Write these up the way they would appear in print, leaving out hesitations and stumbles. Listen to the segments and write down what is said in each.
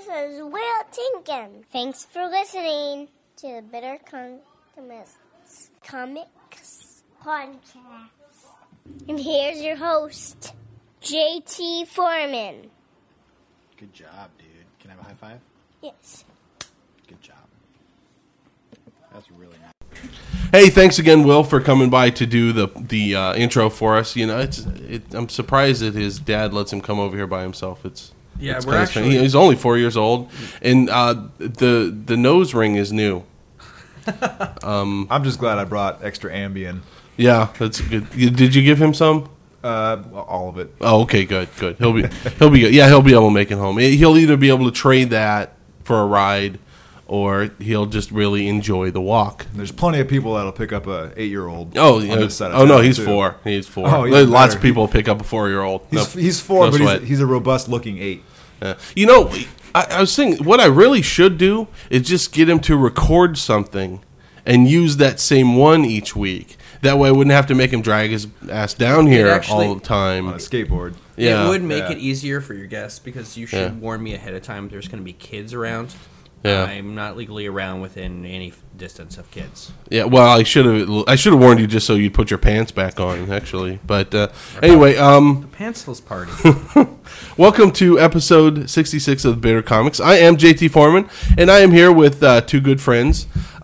is Will Tinkin. Thanks for listening to the Bitter Comics podcast. And here's your host, JT Foreman. Good job, dude. Can I have a high five? Yes. Good job. That's really nice. Hey, thanks again, Will, for coming by to do the intro for us. You know, I'm surprised that his dad lets him come over here by himself. We're actually... He's only 4 years old, and the nose ring is new. I'm just glad I brought extra Ambien. Yeah, that's good. Did you give him some? All of it. Oh, okay, good. He'll be good. Yeah, he'll be able to make it home. He'll either be able to trade that for a ride, or he'll just really enjoy the walk. There's plenty of people that'll pick up a 8-year-old. Oh, no, he's 4. He's 4. Oh, lots of people pick up a 4-year-old. He's 4, but he's a robust-looking 8. You know, I was thinking, what I really should do is just get him to record something and use that same one each week. That way I wouldn't have to make him drag his ass down here all the time. On a skateboard. Yeah. It would make it easier for your guests because you should warn me ahead of time there's going to be kids around. Yeah. I'm not legally around within any distance of kids. Yeah, well, I should have warned you just so you'd put your pants back on, actually. But anyway, The pantsless party. welcome to episode 66 of the Bitter Comics. I am JT Foreman, and I am here with two good friends,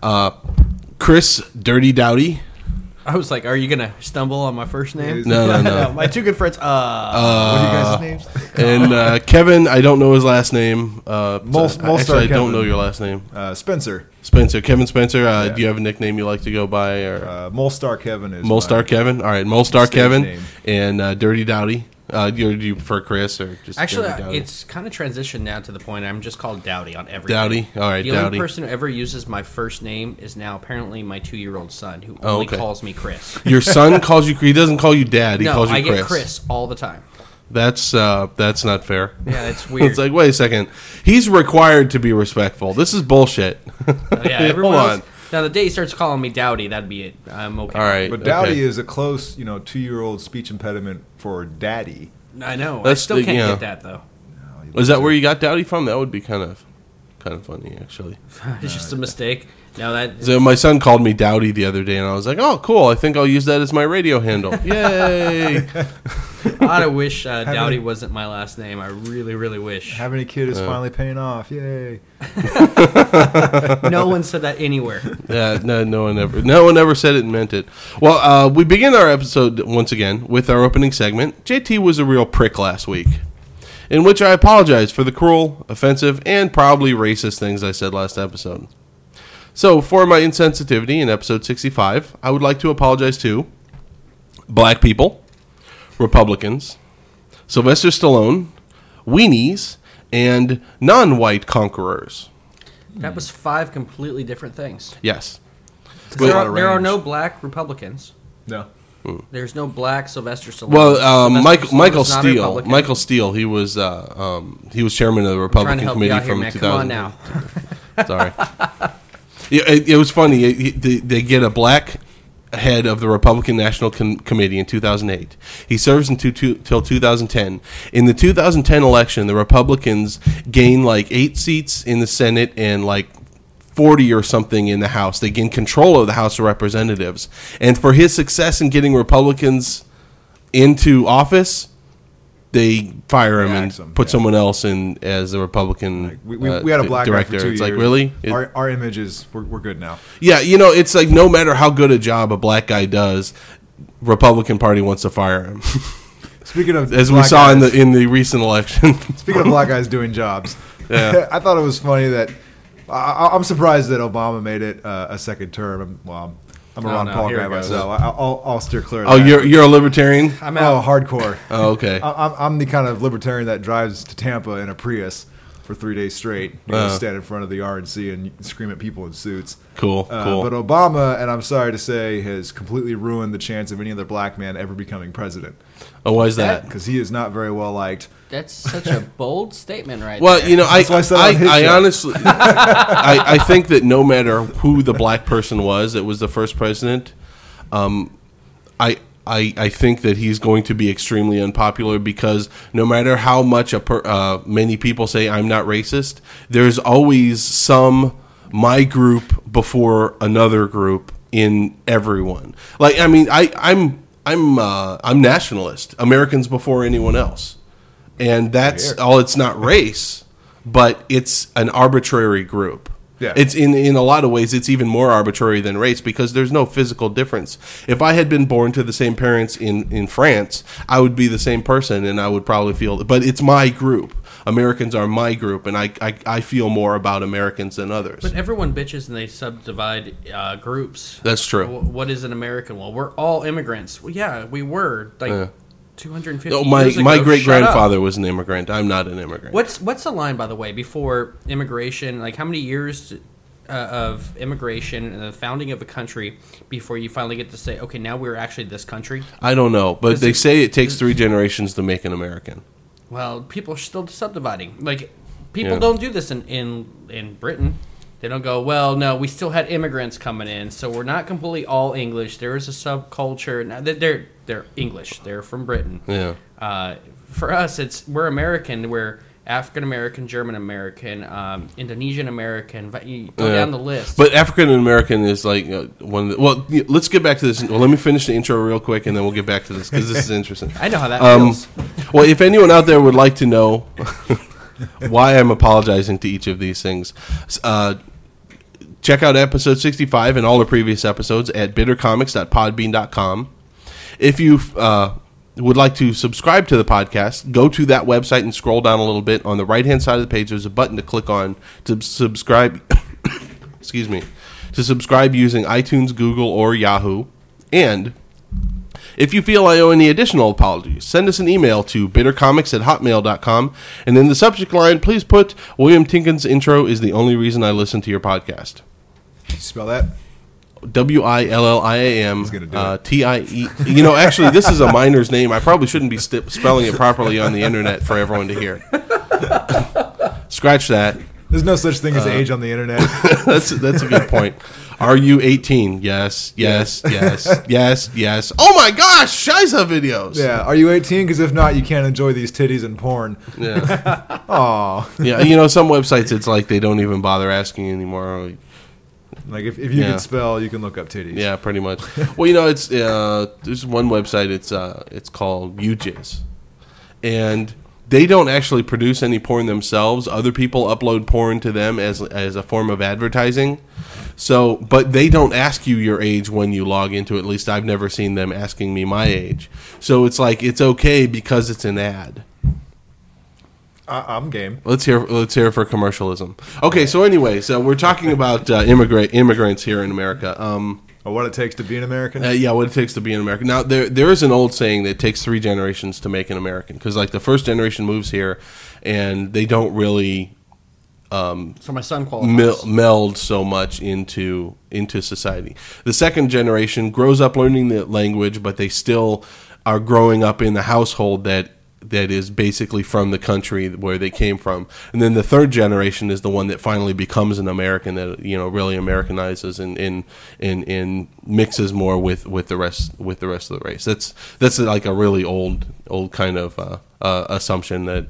Chris Dirty Dowdy. I was like, are you going to stumble on my first name? No. My two good friends. What are you guys' names? And Kevin, I don't know his last name. Molestar I don't Kevin. know your last name. Spencer. Spencer. Kevin Spencer. Do you have a nickname you like to go by? Or Molestar Kevin is Molestar Kevin? All right, Molestar Kevin. name. And Dirty Dowdy. Do you prefer Chris or just Actually, Dirty Dowdy? it's kind of transitioned now to the point I'm just called Dowdy on everything. Dowdy? All right, the Dowdy. only person who ever uses my first name is now apparently my 2-year-old son, who only calls me Chris. Your son calls you. He doesn't call you Dad. He No, calls you I Chris. get Chris all the time. That's not fair. Yeah, it's weird. It's like, wait a second. He's required to be respectful. This is bullshit. Yeah, Hold everyone on. else. Now, the day he starts calling me Dowdy, that'd be it. I'm okay. All right. But Dowdy okay. is a close, 2-year-old speech impediment for daddy. I know. That's I still the- can't yeah. get that, though. Is that where you got Dowdy from? That would be kind of funny, actually. It's just a mistake. Now that So my son called me Dowdy the other day, and I was like, "Oh, cool! I think I'll use that as my radio handle." Yay! I wish Dowdy wasn't my last name. I really, really wish. Having a kid is finally paying off. Yay. No one said that anywhere. Yeah, no one ever said it and meant it. Well, we begin our episode once again with our opening segment. JT was a real prick last week, in which I apologize for the cruel, offensive, and probably racist things I said last episode. So, for my insensitivity in episode 65, I would like to apologize to black people, Republicans, Sylvester Stallone, weenies, and non-white conquerors. That was 5 completely different things. Yes. There lot of are range. no black Republicans. No. There's no black Sylvester Stallone. Well, Sylvester Stallone Michael is not a Steele. Republican. Michael Steele. He was chairman of the I'm trying Republican to help committee you out here, from man. 2000. Come on now. Sorry. It was funny. They get a black head of the Republican National Committee in 2008. He serves until 2010. In the 2010 election, the Republicans gain like 8 seats in the Senate and like 40 or something in the House. They gain control of the House of Representatives. And for his success in getting Republicans into office, they fire him and put someone else in as a Republican We had a black director. guy for 2 It's years. like, really? Our image is, we're good now. Yeah, it's like no matter how good a job a black guy does, Republican Party wants to fire him. Speaking of As we black saw guys, in the recent election. Speaking of black guys doing jobs, Yeah. I thought it was funny that I'm surprised that Obama made it a second term. I'm a Ron Paul here guy it goes. myself. I'll steer clear of Oh, that. you're a libertarian? I'm out. Hardcore. Oh, okay. I'm the kind of libertarian that drives to Tampa in a Prius for 3 days straight. Stand in front of the RNC and scream at people in suits. Cool. But Obama, and I'm sorry to say, has completely ruined the chance of any other black man ever becoming president. Oh, why is that? Because he is not very well liked. That's such a bold statement right Well, there. That's why I said on his I show. honestly, I think that no matter who the black person was that was the first president, I I think that he's going to be extremely unpopular because no matter how much many people say I'm not racist, there's always some my group before another group in everyone. Like, I mean, I'm nationalist. Americans before anyone else, and that's all. It's not race, but it's an arbitrary group. Yeah. It's in a lot of ways, it's even more arbitrary than race because there's no physical difference. If I had been born to the same parents in France, I would be the same person and I would probably feel, but it's my group. Americans are my group, and I feel more about Americans than others. But everyone bitches and they subdivide groups. That's true. What is an American? Well, we're all immigrants. Well, yeah, we were. 250 years ago. My great-grandfather was an immigrant. I'm not an immigrant. What's the line, by the way, before immigration? Like, how many years of immigration and the founding of a country before you finally get to say, okay, now we're actually this country? I don't know, but they say it takes 3 generations to make an American. Well, people are still subdividing. Like, people don't do this in Britain. They don't go, well, no, we still had immigrants coming in, so we're not completely all English. There is a subculture. Now, they're English. They're from Britain. Yeah. For us, we're American. We're African American, German American, Indonesian American. You go down the list. But African American is like one. Let's get back to this. Well, let me finish the intro real quick, and then we'll get back to this because this is interesting. I know how that feels. Well, if anyone out there would like to know why I'm apologizing to each of these things, check out episode 65 and all the previous episodes at bittercomics.podbean.com. If you would like to subscribe to the podcast, go to that website and scroll down a little bit. On the right-hand side of the page, there's a button to click on to subscribe. Excuse me. To subscribe using iTunes, Google, or Yahoo. And if you feel I owe any additional apologies, send us an email to bittercomics@hotmail.com. And in the subject line, please put William Tinkin's intro is the only reason I listen to your podcast. Spell that? WILLIAM He's gonna do it. TIE. You know, actually, this is a miner's name. I probably shouldn't be spelling it properly on the internet for everyone to hear. Scratch that. There's no such thing as age on the internet. That's a good point. Are you 18? Yes. Oh my gosh, Shiza videos. Yeah. Are you 18? Because if not, you can't enjoy these titties and porn. Yeah. Aw. Yeah. You know, some websites it's like they don't even bother asking anymore. Like if you can spell, you can look up titties. Yeah, pretty much. Well, you know, it's there's one website. It's called UJizz, and they don't actually produce any porn themselves. Other people upload porn to them as a form of advertising. So, but they don't ask you your age when you log into it. At least I've never seen them asking me my age. So it's like it's okay because it's an ad. I'm game. Let's hear for commercialism. Okay, so anyway, so we're talking about immigrants here in America. What it takes to be an American? Yeah, what it takes to be an American. Now, there is an old saying that it takes 3 generations to make an American, because like the first generation moves here, and they don't really so my son qualifies. meld so much into society. The second generation grows up learning the language, but they still are growing up in the household that is basically from the country where they came from. And then the third generation is the one that finally becomes an American, that really Americanizes and mixes more with the rest of the race. That's like a really old kind of assumption that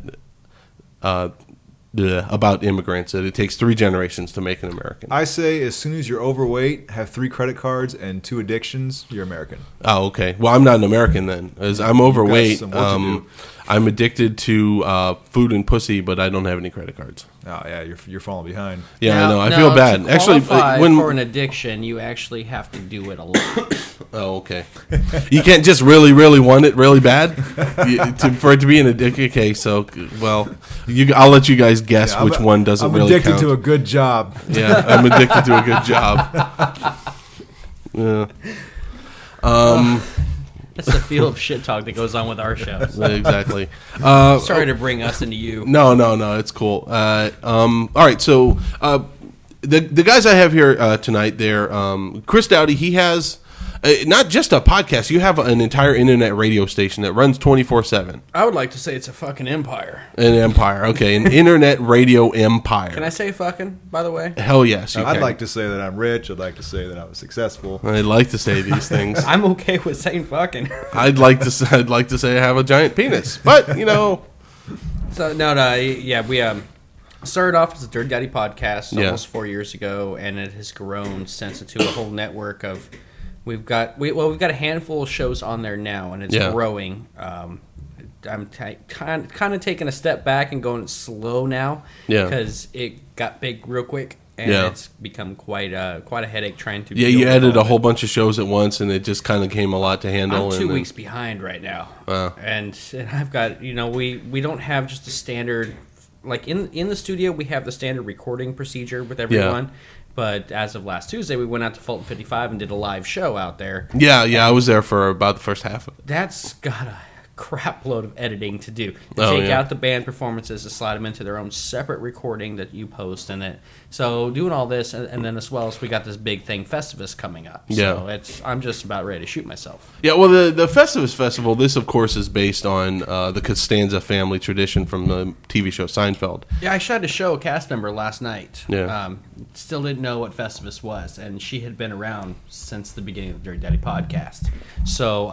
about immigrants, that it takes 3 generations to make an American. I say as soon as you're overweight, have 3 credit cards and 2 addictions, you're American. Oh, okay. Well, I'm not an American then, as I'm overweight. Some work to do. I'm addicted to food and pussy, but I don't have any credit cards. Oh yeah, you're falling behind. Yeah, I know. I feel bad. To actually, for an addiction, you actually have to do it a lot. Oh, okay. You can't just really, really want it really bad for it to be an addiction. Okay, so I'll let you guys guess which one doesn't really count. I'm addicted to a good job. Yeah, I'm addicted to a good job. Yeah. That's the feel of shit talk that goes on with our shows. Exactly. Sorry to bring us into you. No, it's cool. All right, so the guys I have here tonight, they're Chris Dowdy. He has Not just a podcast. You have an entire internet radio station that runs 24/7. I would like to say it's a fucking empire. An empire. Okay, an internet radio empire. Can I say fucking, by the way? Hell yes. You I'd can. like to say that I'm rich. I'd like to say that I was successful. I'd like to say these things. I'm okay with saying fucking. I'd like to say I have a giant penis, but you know. So yeah, we started off as a Dirty Daddy podcast almost 4 years ago, and it has grown since into a whole network of. We've got a handful of shows on there now, and it's growing. I'm kind of taking a step back and going slow now because it got big real quick. And it's become quite a headache trying to. Yeah, you added a whole bunch of shows at once, and it just kind of came a lot to handle. I'm 2 weeks behind right now, and I've got we don't have just a standard like in the studio. We have the standard recording procedure with everyone, but as of last Tuesday, we went out to Fulton 55 and did a live show out there. Yeah, I was there for about the first half of it. That's got a crap load of editing to do. Take out the band performances to slide them into their own separate recording that you post in it. So doing all this, and then as well as we got this big thing, Festivus, coming up. So I'm just about ready to shoot myself. Yeah, well, the Festivus Festival, this, of course, is based on the Costanza family tradition from the TV show Seinfeld. Yeah, I shot a show a cast member last night. Yeah. Still didn't know what Festivus was, and she had been around since the beginning of the Dirty Daddy podcast. So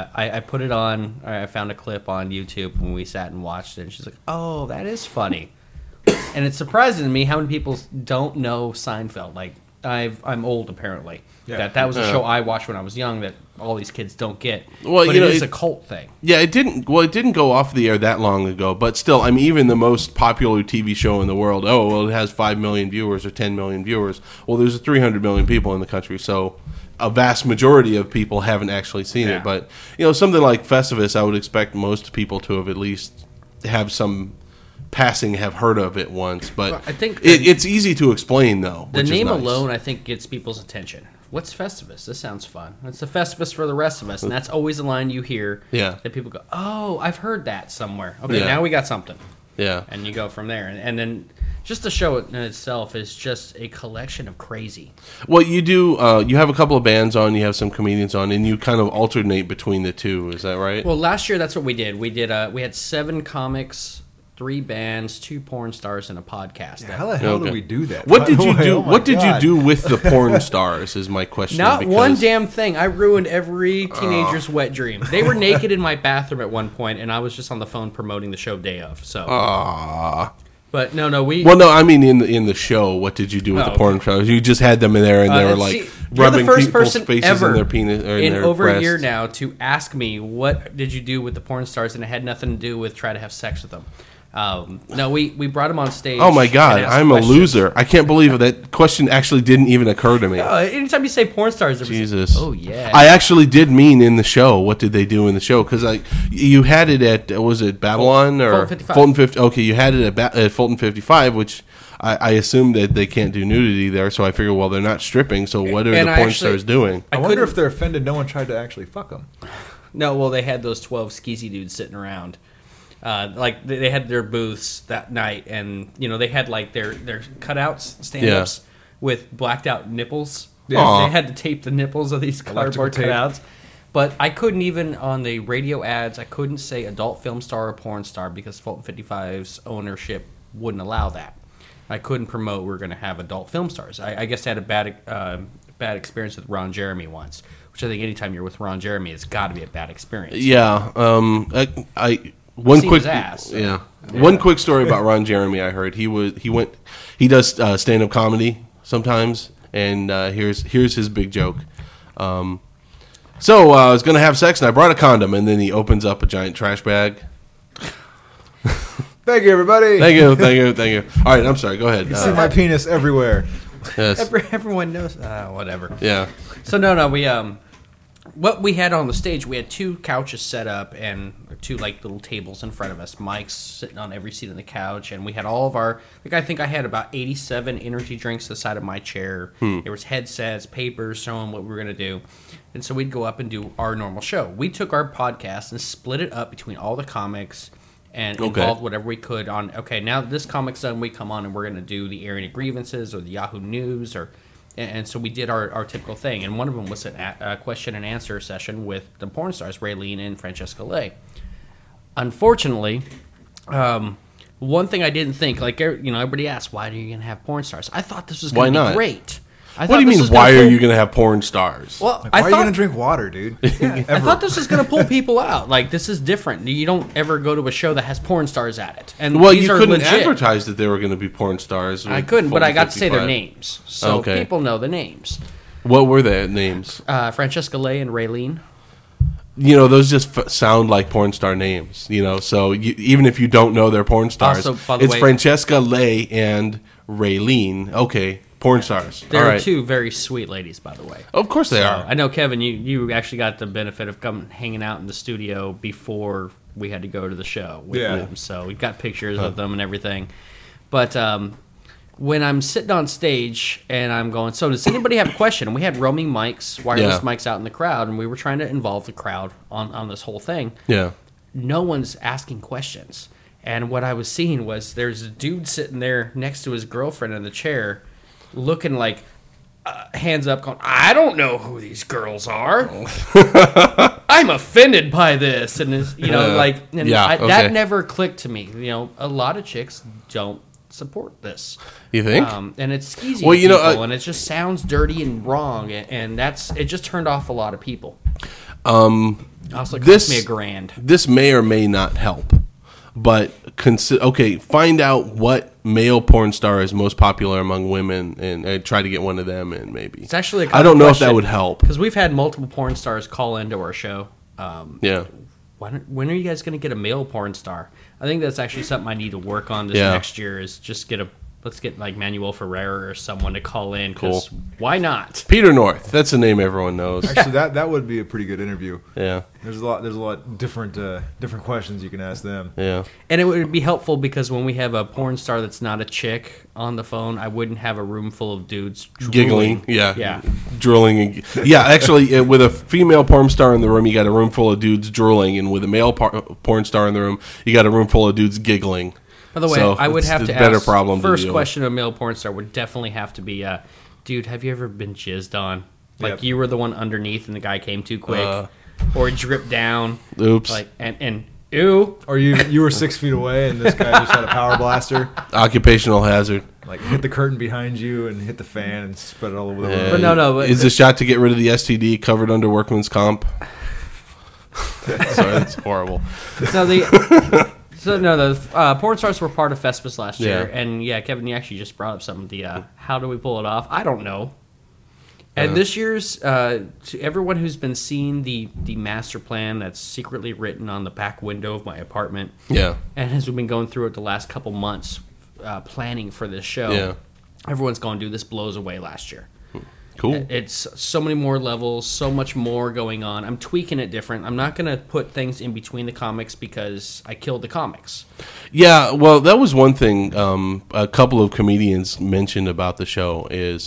I put it on. I found a clip on YouTube when we sat and watched it, and she's like, "Oh, that is funny." And it's surprising to me how many people don't know Seinfeld. Like I'm old apparently. Yeah. That was a show I watched when I was young that all these kids don't get. Well, but it is a cult thing. Yeah, it didn't go off the air that long ago, but still, I mean, even the most popular TV show in the world, it has 5 million viewers or 10 million viewers. Well, there's 300 million people in the country, so a vast majority of people haven't actually seen it. But something like Festivus, I would expect most people to have at least have some passing have heard of it once. But I think it's easy to explain, though. The name alone, I think, gets people's attention. What's Festivus? This sounds fun. It's the Festivus for the rest of us, and that's always a line you hear. Yeah. That people go, "Oh, I've heard that somewhere." Okay, now we got something. Yeah. And you go from there, and then just the show in itself is just a collection of crazy. Well, you do. You have a couple of bands on. You have some comedians on, and you kind of alternate between the two. Is that right? Well, last year that's what we did. We had 7 comics, 3 bands, 2 porn stars, and a podcast. How the hell do we do that? What did you do? What did you do with the porn stars? Is my question. Not one damn thing. I ruined every teenager's wet dream. They were naked in my bathroom at one point, and I was just on the phone promoting the show day of. So. But no, we. Well, no, I mean in the show. What did you do with the porn stars? You just had them in there, and they were like rubbing people's faces in their penis or in their over breasts. a year now to ask me what did you do with the porn stars, and it had nothing to do with try to have sex with them. No, we brought them on stage. Oh my god, I'm a loser! I can't believe that question actually didn't even occur to me. Anytime you say porn stars, Jesus. Oh yeah. I actually did mean in the show. What did they do in the show? Because you had it at was it Babylon or Fulton 55? Fulton 50? Okay, you had it at Fulton 55, which I assume that they can't do nudity there. So I figure, well, they're not stripping. So what are the porn stars doing? I wonder if they're offended. No one tried to actually fuck them. No, well, they had those 12 skeezy dudes sitting around. Like they had their booths that night, and they had like their cutouts, stand-ups with blacked out nipples. Yeah. They had to tape the nipples of these cardboard cutouts. But I couldn't even on the radio ads. I couldn't say adult film star or porn star because Fulton 55's ownership wouldn't allow that. I couldn't promote we're going to have adult film stars. I guess I had a bad experience with Ron Jeremy once, which I think anytime you're with Ron Jeremy, it's got to be a bad experience. Yeah. One quick story about Ron Jeremy. I heard he does stand up comedy sometimes, and here's his big joke. So I was gonna have sex and I brought a condom, and then he opens up a giant trash bag. Thank you, everybody. Thank you. All right, I'm sorry. Go ahead. You see my penis everywhere. Yes. Everyone knows. Whatever. Yeah. So no, we what we had on the stage, we had 2 couches set up and 2 like little tables in front of us, mics sitting on every seat on the couch, and we had all of our I think I had about 87 energy drinks to the side of my chair. There was headsets, papers showing what we were going to do, and so we'd go up and do our normal show. We took our podcast and split it up between all the comics and involved whatever we could on, now this comic's done, we come on and we're going to do the airing of grievances or the Yahoo News or And so we did our typical thing. And one of them was a question and answer session with the porn stars, Raylene and Francesca Lay. Unfortunately, one thing I didn't think, everybody asked, why are you going to have porn stars? I thought this was going to be great. What do you mean, why are you going to have porn stars? Well, why are you going to drink water, dude? I thought this was going to pull people out. Like, this is different. You don't ever go to a show that has porn stars at it. And these you are couldn't legit. advertise that they were going to be porn stars. I couldn't, but I got to say their names. So people know the names. What were their names? Francesca Lay and Raylene. Those just sound like porn star names, so even if you don't know they're porn stars, also, by the it's way, Francesca Lay and Raylene. Okay, porn stars. They're two very sweet ladies, by the way. Of course they are. I know, Kevin, you actually got the benefit of hanging out in the studio before we had to go to the show with them. So we got pictures of them and everything. But when I'm sitting on stage and I'm going, so does anybody have a question? And we had roaming mics, wireless mics out in the crowd, and we were trying to involve the crowd on this whole thing. Yeah. No one's asking questions. And what I was seeing was there's a dude sitting there next to his girlfriend in the chair looking like, hands up, going, I don't know who these girls are. I'm offended by this. And, that never clicked to me. A lot of chicks don't support this. You think? And it's skeezy people, and it just sounds dirty and wrong, and it just turned off a lot of people. Also, it cost me $1,000. This may or may not help, but find out what male porn star is most popular among women, and try to get one of them in. Maybe it's actually. I don't know if that would help, because we've had multiple porn stars call into our show. When are you guys going to get a male porn star? I think that's actually something I need to work on this next year. Is just let's get like Manuel Ferrera or someone to call in. Cool. Why not? Peter North. That's a name everyone knows. Actually, that would be a pretty good interview. Yeah. There's a lot different questions you can ask them. Yeah. And it would be helpful because when we have a porn star that's not a chick on the phone, I wouldn't have a room full of dudes giggling. Yeah. Drooling. Actually, with a female porn star in the room, you got a room full of dudes drooling, and with a male porn star in the room, you got a room full of dudes giggling. By the way, I would have to better ask, problem first question of a male porn star would definitely have to be, dude, have you ever been jizzed on? Like, you were the one underneath and the guy came too quick. Or dripped down. Oops. Like, and ew. Or you were 6 feet away and this guy just had a power blaster. Occupational hazard. Like, hit the curtain behind you and hit the fan and spread it all over the room. But no. Is the shot to get rid of the STD covered under workman's comp? Sorry, that's horrible. No, the porn stars were part of Festivus last year, and Kevin, you actually just brought up something. How do we pull it off? I don't know. And this year's, to everyone who's been seeing the master plan that's secretly written on the back window of my apartment, and as we've been going through it the last couple months, planning for this show, everyone's going, dude, this blows away last year. Cool. It's so many more levels, so much more going on. I'm tweaking it different. I'm not going to put things in between the comics because I killed the comics. Yeah, well, that was one thing a couple of comedians mentioned about the show is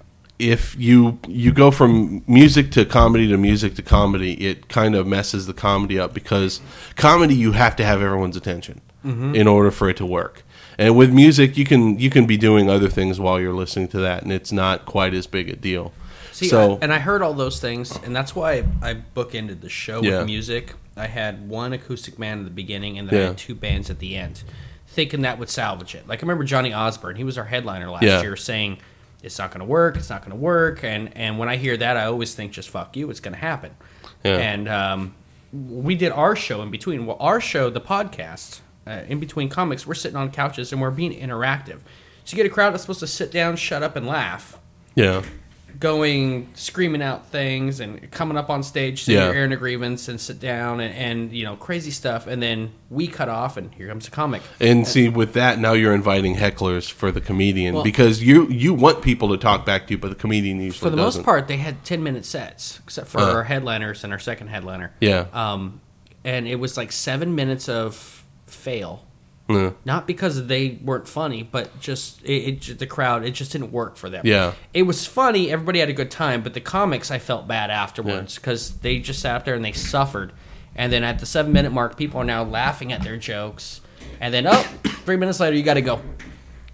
if you go from music to comedy, it kind of messes the comedy up because comedy, you have to have everyone's attention in order for it to work. And with music, you can be doing other things while you're listening to that, and it's not quite as big a deal. See, I heard all those things, and that's why I bookended the show with music. I had one acoustic band at the beginning, and then I had two bands at the end, thinking that would salvage it. Like, I remember Johnny Osborne, he was our headliner last year, saying, it's not going to work, and when I hear that, I always think, just fuck you, it's going to happen. Yeah. And we did our show in between. Well, our show, the podcast... in between comics, we're sitting on couches and we're being interactive. So you get a crowd that's supposed to sit down, shut up, and laugh. Yeah. Screaming out things and coming up on stage, saying you're airing a grievance and sit down and crazy stuff. And then we cut off and here comes a comic. And see, with that, now you're inviting hecklers for the comedian because you want people to talk back to you, but the comedian usually doesn't. For the most part, they had 10-minute sets, except for our headliners and our second headliner. Yeah. And it was like 7 minutes of fail, not because they weren't funny, but just the crowd, it just didn't work for them. Yeah, it was funny, everybody had a good time, but the comics, I felt bad afterwards because they just sat up there and they suffered. And then at the 7-minute mark, people are now laughing at their jokes, and then 3 minutes later, you got to go.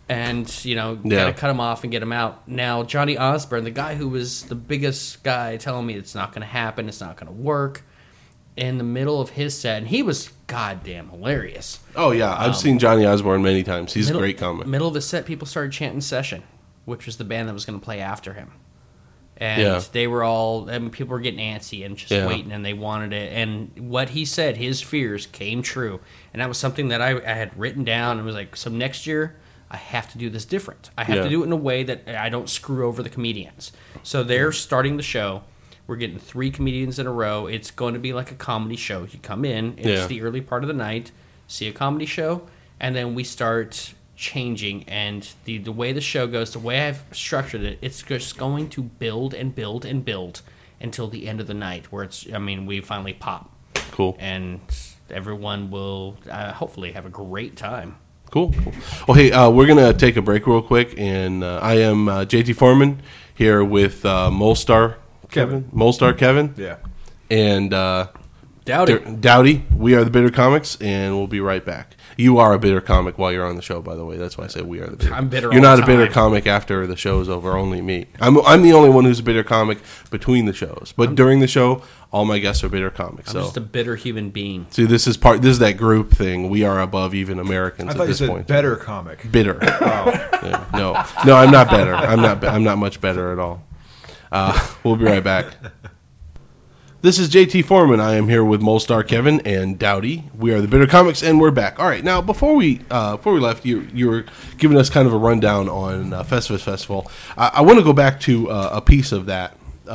and Yeah. gotta cut him off and get him out. Now Johnny Osborne, the guy who was the biggest guy, telling me it's not going to happen, it's not going to work, in the middle of his set, and he was goddamn hilarious. Oh yeah, I've seen Johnny Osborne many times. He's a great comic. Middle of the set, people started chanting Session, which was the band that was going to play after him. And they were all, I mean, people were getting antsy and just waiting, and they wanted it. And what he said, his fears came true. And that was something that I had written down and was like, so next year, I have to do this different. I have to do it in a way that I don't screw over the comedians. So they're starting the show. We're getting 3 comedians in a row. It's going to be like a comedy show. You come in, it's the early part of the night, see a comedy show, and then we start changing. And the way the show goes, the way I've structured it, it's just going to build and build and build until the end of the night, where we finally pop. Cool. And everyone will hopefully have a great time. Cool. Well, hey, we're going to take a break real quick, and I am JT Foreman here with Molestar Kevin. Yeah. And Dowdy. Dowdy. We are the Bitter Comics, and we'll be right back. You are a bitter comic while you're on the show, by the way. That's why I say we are the bitter. I'm bitter. You're all not the a bitter time. comic after the show is over. Only me. I'm the only one who's a bitter comic between the shows. But during the show, all my guests are bitter comics. I'm just a bitter human being. See, this is that group thing. We are above even Americans I at thought you this said point. better comic. Bitter. Oh. Yeah, no, I'm not better. I'm not much better at all. We'll be right back. This is JT Foreman. I am here with Molestar Kevin and Dowdy. We are the Bitter Comics, and we're back. All right, now before we left, you were giving us kind of a rundown on Festivus Festival. I want to go back to a piece of that.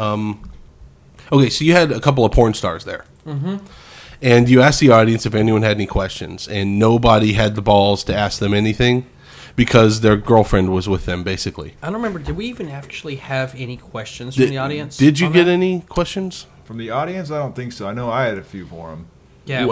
Okay, so you had a couple of porn stars there, and you asked the audience if anyone had any questions, and nobody had the balls to ask them anything because their girlfriend was with them, basically. I don't remember. Did we even actually have any questions from the audience? Did you on get that? any questions? From the audience, I don't think so. I know I had a few for them. Yeah.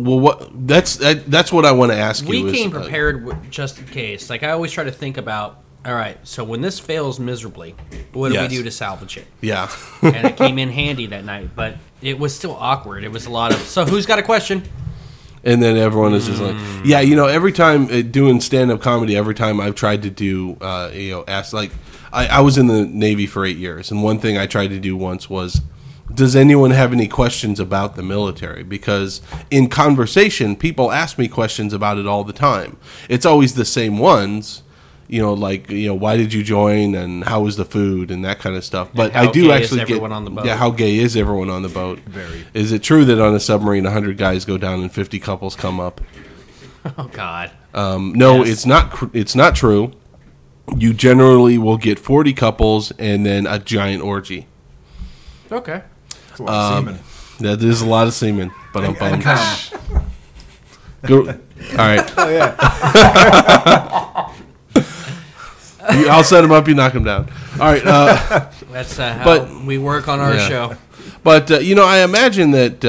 That's what I want to ask you. We came prepared just in case. Like, I always try to think about, all right, so when this fails miserably, what do we do to salvage it? Yeah. And it came in handy that night, but it was still awkward. It was a lot of, so who's got a question? And then everyone is just like, yeah, every time doing stand-up comedy, every time I've tried to do, ask, like, I was in the Navy for 8 years, and one thing I tried to do once was, does anyone have any questions about the military? Because in conversation, people ask me questions about it all the time. It's always the same ones, why did you join and how was the food and that kind of stuff. But how I do gay actually is everyone on the boat? Yeah, how gay is everyone on the boat? Very. Is it true that on a submarine 100 guys go down and 50 couples come up? Oh, God. No, Yes. it's not true. You generally will get 40 couples and then a giant orgy. Okay. That's a lot of semen. That is a lot of semen, but I'm bummed. Come. Go, all right. Oh, yeah. I'll set him up. You knock him down. All right. That's how But- we work on our Yeah. show. But I imagine that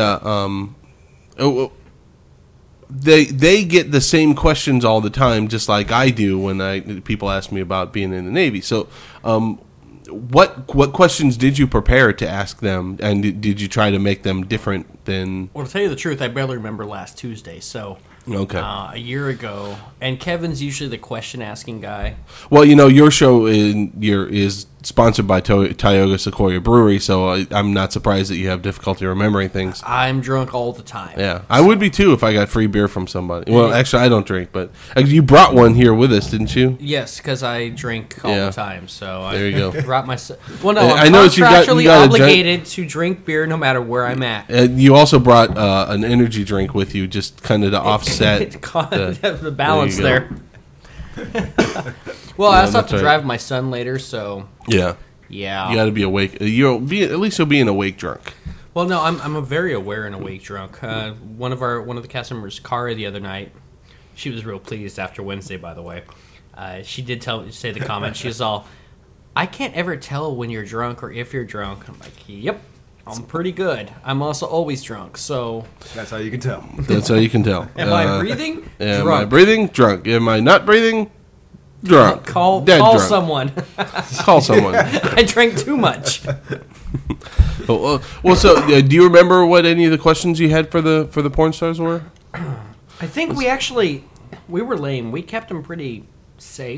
they get the same questions all the time, just like I do when people ask me about being in the Navy. So, what questions did you prepare to ask them, and did you try to make them different than? Well, to tell you the truth, I barely remember last Tuesday, so Okay. a year ago. And Kevin's usually the question-asking guy. Well, your show is sponsored by Tioga Sequoia Brewery, so I'm not surprised that you have difficulty remembering things. I'm drunk all the time. Yeah, I would be too if I got free beer from somebody. Well, actually, I don't drink, but you brought one here with us, didn't you? Yes, because I drink all the time, so There you go. I brought myself. Well, no, I I'm noticed you got contractually a obligated to drink beer no matter where I'm at. You also brought an energy drink with you, just kind of to offset the balance There there. Well, I also have that's to right. drive my son later, so Yeah, yeah. you got to be awake. At least you'll be an awake drunk. Well, no, I'm a very aware and awake drunk. One of the cast members, Kara, the other night, she was real pleased after Wednesday. By the way, she did say the comment. She was all, "I can't ever tell when you're drunk or if you're drunk." I'm like, "Yep, I'm pretty good. I'm also always drunk, so That's how you can tell. That's how you can tell. am I breathing? Am drunk. I breathing? Drunk. Am I not breathing? Drunk. Call Dead drunk. someone. Call someone. I drank too much. Well, so do you remember what any of the questions you had for the porn stars were? I think we were lame. We kept them pretty safe.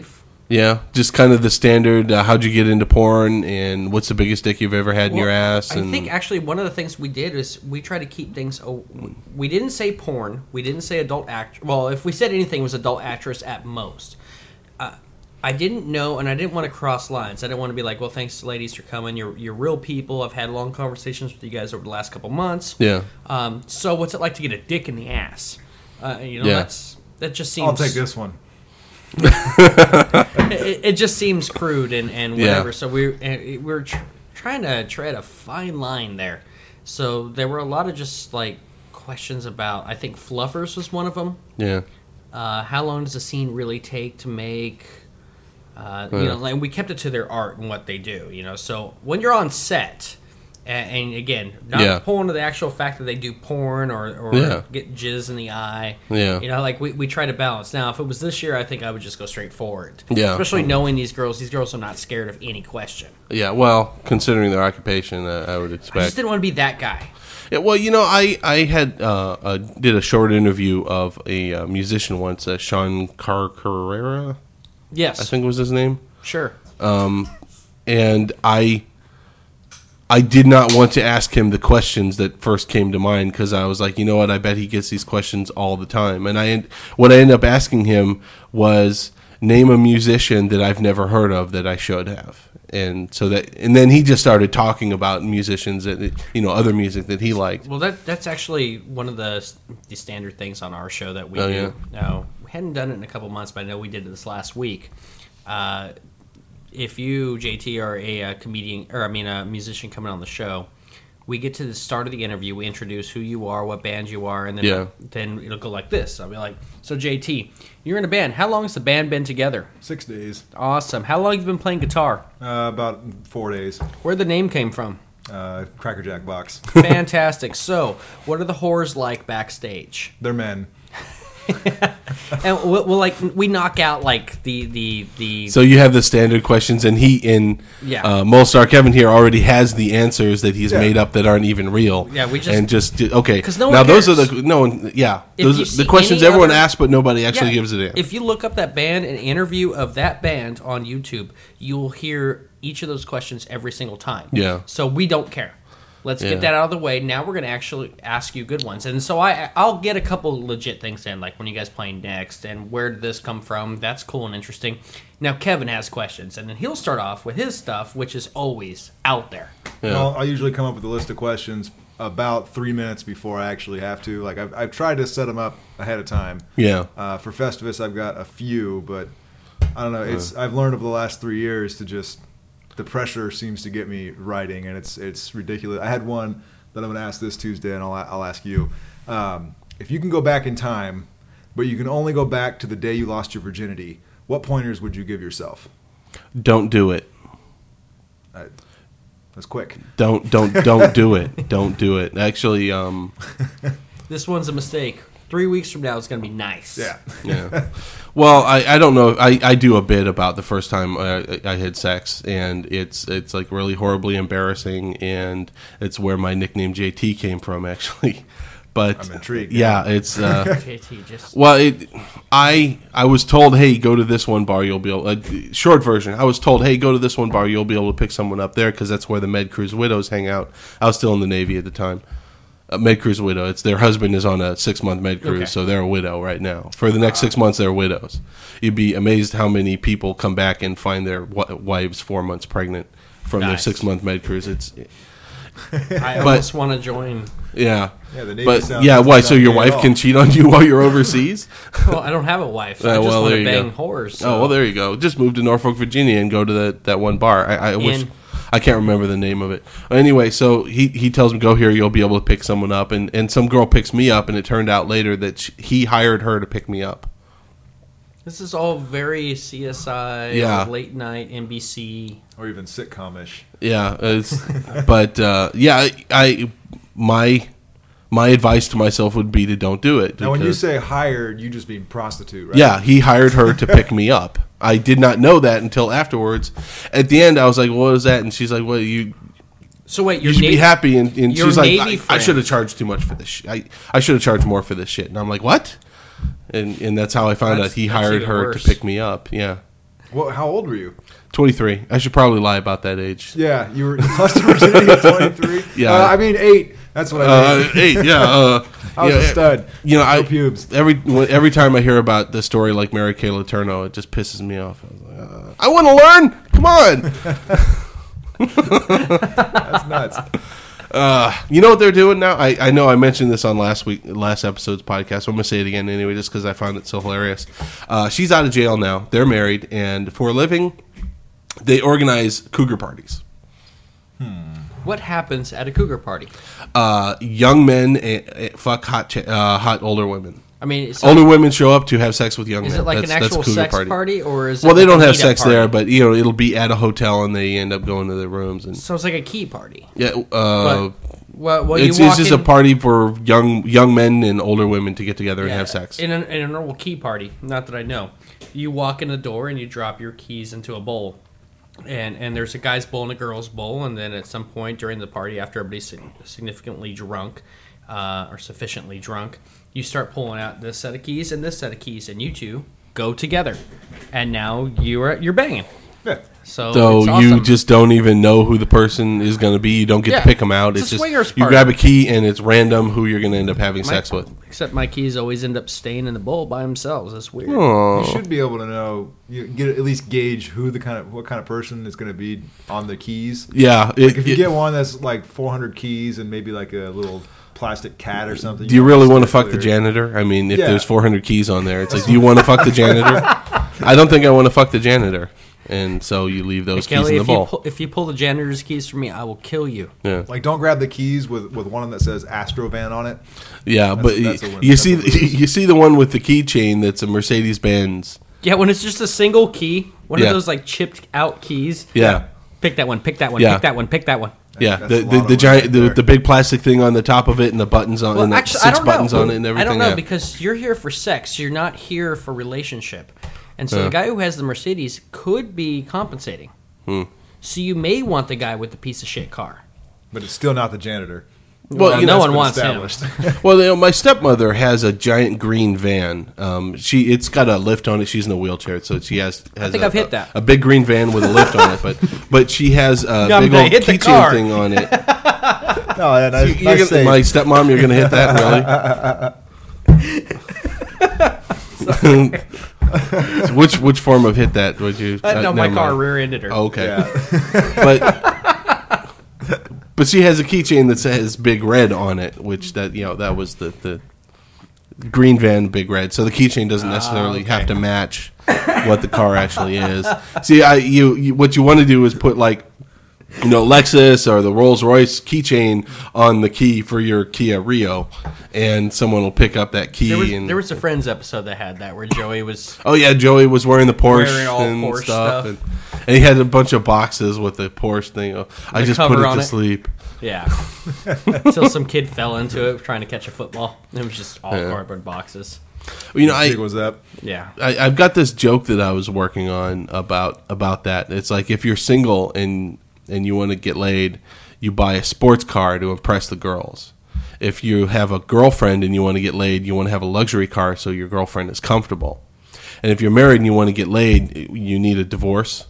Yeah, just kind of the standard. How'd you get into porn, and what's the biggest dick you've ever had in your ass? I And think actually one of the things we did is we try to keep things. We didn't say porn. We didn't say adult act. Well, if we said anything, it was adult actress at most. I didn't know, and I didn't want to cross lines. I didn't want to be like, well, thanks, ladies, for coming. You're real people. I've had long conversations with you guys over the last couple months. Yeah. So what's it like to get a dick in the ass? Yeah. That just seems. I'll take this one. It just seems crude and whatever. Yeah. So we're trying to tread a fine line there. So there were a lot of just like questions about. I think fluffers was one of them. Yeah. How long does a scene really take to make? Like we kept it to their art and what they do. So when you're on set, and again, not pulling to the actual fact that they do porn or get jizz in the eye. Yeah. Like we try to balance. Now, if it was this year, I think I would just go straight forward. Yeah. Especially knowing these girls are not scared of any question. Yeah. Well, considering their occupation, I would expect. I just didn't want to be that guy. Yeah, well, I had did a short interview of a musician once, Sean Carrera. Yes, I think was his name. Sure. And I did not want to ask him the questions that first came to mind because I was like, you know what? I bet he gets these questions all the time. And what I ended up asking him was name a musician that I've never heard of that I should have. And then he just started talking about musicians that other music that he liked. Well, that's actually one of the standard things on our show that we do. Yeah. No, we hadn't done it in a couple months, but I know we did it this last week. If you, JT, are a comedian, or a musician coming on the show, we get to the start of the interview, we introduce who you are, what band you are, and then it'll go like this. I'll be like, so JT, you're in a band. How long has the band been together? 6 days. Awesome. How long have you been playing guitar? About 4 days. Where the name came from? Cracker Jack box. Fantastic. So, what are the whores like backstage? They're men. And we knock out like the. So you have the standard questions, and Molestar Kevin here already has the answers that he's made up that aren't even real. Yeah, we okay. 'Cause no one those are cares. those are the questions everyone asks, but nobody actually gives it in. If you look up that band, an interview of that band on YouTube, you'll hear each of those questions every single time. Yeah. So we don't care. Let's get that out of the way. Now we're going to actually ask you good ones. And so I'll get a couple legit things in, like when you guys playing next and where did this come from? That's cool and interesting. Now Kevin has questions, and then he'll start off with his stuff, which is always out there. Yeah. Well, I usually come up with a list of questions about 3 minutes before I actually have to. Like I've tried to set them up ahead of time. Yeah. For Festivus, I've got a few, but I don't know. I've learned over the last 3 years to just. The pressure seems to get me writing, and it's ridiculous. I had one that I'm going to ask this Tuesday, and I'll ask you. If you can go back in time, but you can only go back to the day you lost your virginity, what pointers would you give yourself? Don't do it. That's quick. Don't do it. Don't do it. Actually, This one's a mistake. 3 weeks from now, it's going to be nice. Yeah. Well, I don't know. I do a bit about the first time I had sex, and it's like really horribly embarrassing, and it's where my nickname JT came from, actually. But I'm intrigued. Yeah, it's JT, just I was told, hey, go to this one bar. You'll be able. Short version. I was told, hey, go to this one bar. You'll be able to pick someone up there because that's where the Med Cruise widows hang out. I was still in the Navy at the time. Med Cruise widow. It's their husband is on a 6-month Med Cruise, so they're a widow right now. For the next 6 months, they're widows. You'd be amazed how many people come back and find their wives 4 months pregnant from their 6-month Med Cruise. I almost want to join. Yeah. Yeah, the Navy but sounds why? So your not wife at all. can cheat on you while you're overseas? Well, I don't have a wife. I just want to bang whores. So. Oh, well, there you go. Just move to Norfolk, Virginia, and go to that one bar. I wish. I can't remember the name of it. Anyway, so he tells me, go here, you'll be able to pick someone up. And some girl picks me up, and it turned out later that he hired her to pick me up. This is all very CSI, late night, NBC. Or even sitcom-ish. Yeah. But, my advice to myself would be to don't do it. Now, when you say hired, you just mean prostitute, right? Yeah, he hired her to pick me up. I did not know that until afterwards. At the end, I was like, what was that? And she's like, well, you So wait, should be happy. And she's like, I friend. should have charged too much for this shit. I should have charged more for this shit. And I'm like, what? And that's how I found out he hired even her worse. to pick me up. Yeah. Well, how old were you? 23. I should probably lie about that age. Yeah, you lost your virginity at 23. Yeah. I mean 8. That's what I mean. 8. Yeah. I was a stud. You know, No pubes. every time I hear about the story like Mary Kay Letourneau, it just pisses me off. I was like, I want to learn. Come on. That's nuts. You know what they're doing now? I know I mentioned this on last episode's podcast, so I'm going to say it again anyway, just because I found it so hilarious. She's out of jail now. They're married, and for a living, they organize cougar parties. What happens at a cougar party? Young men fuck hot older women. I mean, Older women show up to have sex with young men. is it like an That's actual cougar sex party, or is it Well, they like don't a have meetup sex party? there, but you know it'll be at a hotel, and they end up going to their rooms and So it's like a key party. yeah. Well, It's just a party for young men and older women to get together and have sex. In a normal key party, not that I know. You walk in the door and you drop your keys into a bowl. And there's a guy's bowl and a girl's bowl, and then at some point during the party, after everybody's significantly drunk or sufficiently drunk, you start pulling out this set of keys and this set of keys, and you two go together. And now you're banging. Yeah. So So it's you awesome. just don't even know who the person is going to be. You don't get Yeah. to pick them out. It's a just swingers you party. grab a key and it's random who you're going to end up having sex with. Except my keys always end up staying in the bowl by themselves. That's weird. You should be able to know, you get at least gauge what kind of person is going to be on the keys. Yeah. Like if you get one that's like 400 keys and maybe like a little plastic cat or something. do you really want to steer fuck the clear. janitor? I mean, if Yeah. there's 400 keys on there, it's like, do you want to fuck the janitor? I don't think I want to fuck the janitor. And so you leave those keys Kelly, in the bowl. if you pull the janitor's keys from me, I will kill you. Yeah. Like don't grab the keys with one that says Astrovan on it. Yeah, but that's a win. you That's see, a win. you see the one with the keychain that's a Mercedes Benz. Yeah, when it's just a single key, one Yeah. of those like chipped out keys. Yeah, Pick that one. Pick that one. Yeah. Pick that one. Pick that one. yeah. That's a lot The of giant, right there. the big plastic thing on the top of it, and the buttons on, and the actually, I six don't know. buttons on it, and everything. I don't know yeah. because you're here for sex. You're not here for relationship. And so Yeah. the guy who has the Mercedes could be compensating. So you may want the guy with the piece of shit car. But it's still not the janitor. Well, you no know, one been wants established. Well, you know, my stepmother has a giant green van. It's got a lift on it. She's in a wheelchair, so she has think I've hit that. a big green van with a lift on it. But she has a Yeah, big but I old hit the keychain car. thing on it. No, yeah, nice, You're nice gonna, save. my stepmom, you're gonna hit that really? Which form of hit that would you? No, my never car mind. rear-ended her. Oh, okay, Yeah. but she has a keychain that says Big Red on it, which that was the green van Big Red. So the keychain doesn't necessarily have to match what the car actually is. See, you what you want to do is put like, Lexus or the Rolls Royce keychain on the key for your Kia Rio, and someone will pick up that key. There was a Friends episode that had that where Joey was. Oh yeah, Joey was wearing the Porsche Wearing all and Porsche stuff, stuff. and he had a bunch of boxes with the Porsche thing. I just put cover it on to it. sleep. Yeah. Until some kid fell into it trying to catch a football. It was just all cardboard boxes. How big was that? Yeah. I've got this joke that I was working on about that. It's like if you're single and you want to get laid, you buy a sports car to impress the girls. If you have a girlfriend and you want to get laid, you want to have a luxury car so your girlfriend is comfortable. And if you're married and you want to get laid, you need a divorce.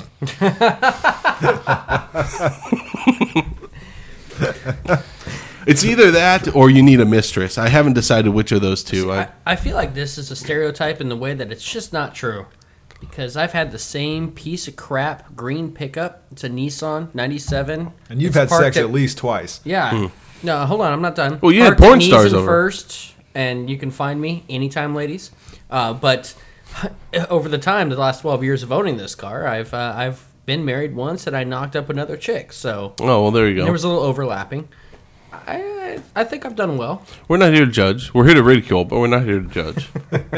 It's either that or you need a mistress. I haven't decided which of those two. I feel like this is a stereotype in the way that it's just not true. Because I've had the same piece of crap green pickup. It's a Nissan 97. And you've It's had parked sex at least twice. Yeah. No, hold on. I'm not done. Well, you had Parked at porn Nees stars and over. First, and you can find me anytime, ladies. But over the last 12 years of owning this car, I've been married once, and I knocked up another chick. So Oh, well, there you go. there was a little overlapping. I think I've done well. We're not here to judge. We're here to ridicule, but we're not here to judge.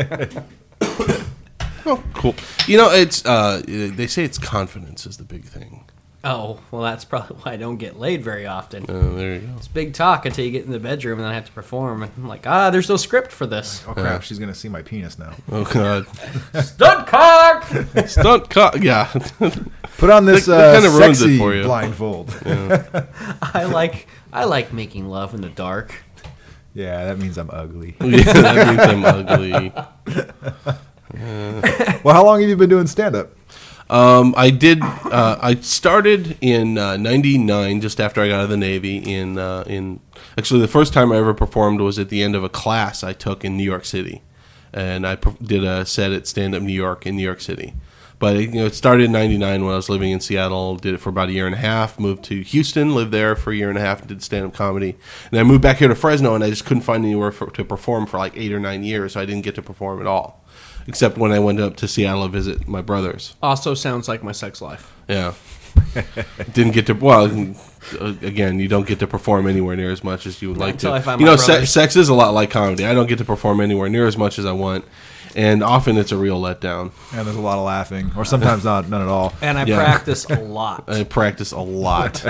Oh, cool. It's they say it's confidence is the big thing. Oh, well, that's probably why I don't get laid very often. There you go. It's big talk until you get in the bedroom and then I have to perform. And I'm like, there's no script for this. Oh crap, she's gonna see my penis now. Oh God. Stunt cock! Stunt cut. Yeah. Put on this That kinda ruins it sexy for you. blindfold. I like making love in the dark. Yeah, that means I'm ugly. Yeah, that means I'm ugly. Well, how long have you been doing stand-up? I did. I started in '99, just after I got out of the Navy. In actually, the first time I ever performed was at the end of a class I took in New York City, and I did a set at Stand Up New York in New York City. But it started in '99 when I was living in Seattle. Did it for about a year and a half. Moved to Houston, lived there for a year and a half, and did stand-up comedy. And I moved back here to Fresno, and I just couldn't find anywhere to perform for like 8 or 9 years. So I didn't get to perform at all, except when I went up to Seattle to visit my brothers. Also sounds like my sex life. Yeah, didn't get to. Well, again, you don't get to perform anywhere near as much as you would like Until to. I find You my know, brothers. sex is a lot like comedy. I don't get to perform anywhere near as much as I want. And often it's a real letdown. And there's a lot of laughing, or sometimes none at all. And I Yeah. practice a lot. I practice a lot.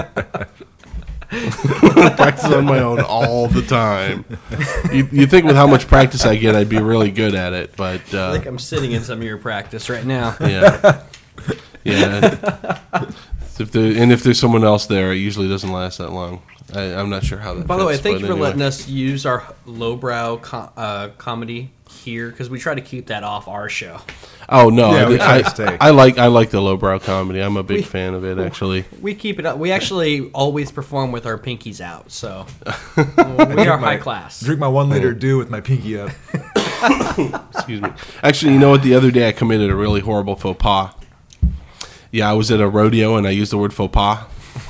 I practice on my own all the time. You think with how much practice I get, I'd be really good at it, but I think I'm sitting in some of your practice right now. yeah, yeah. If there's someone else there, it usually doesn't last that long. I'm not sure how that. By the way, fits, thank but you for anyway. letting us use our lowbrow comedy here, because we try to keep that off our show. Oh no, Yeah, we try to stay. I like the lowbrow comedy. I'm a big fan of it, actually. We keep it up. We actually always perform with our pinkies out, so we are high class. Drink my 1 liter dew with my pinky up. Excuse me. Actually, you know what? The other day I committed a really horrible faux pas. Yeah, I was at a rodeo and I used the word faux pas.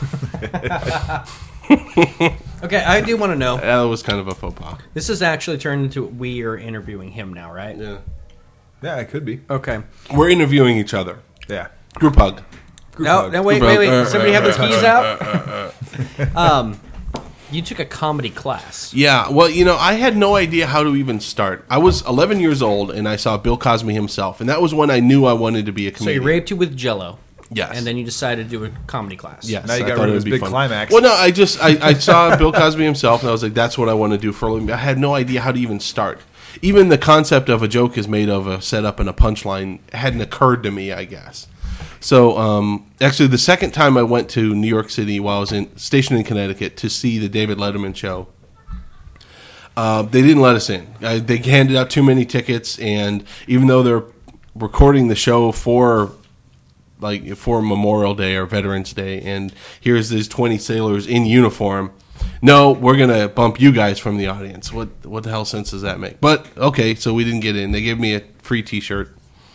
Okay, I do want to know. That was kind of a faux pas. This has actually turned into we are interviewing him now, right? Yeah. Yeah, it could be. Okay. We're interviewing each other. Yeah. Group hug. No, wait. Somebody have the keys out? You took a comedy class. Yeah, well, you know, I had no idea how to even start. I was 11 years old and I saw Bill Cosby himself, and that was when I knew I wanted to be a So comedian. he raped you with Jello. Yes. And then you decided to do a comedy class. Yes, Now you I got thought rid it of his would be big fun. climax. Well, no, I saw Bill Cosby himself, and I was like, that's what I want to do for a living. I had no idea how to even start. Even the concept of a joke is made of a setup and a punchline hadn't occurred to me, I guess. So, actually, the second time I went to New York City while I was stationed in Connecticut to see the David Letterman show, they didn't let us in. They handed out too many tickets, and even though they're recording the show for Memorial Day or Veterans Day, and here's these 20 sailors in uniform, no, we're going to bump you guys from the audience. What the hell sense does that make? But, okay, so we didn't get in. They gave me a free T-shirt.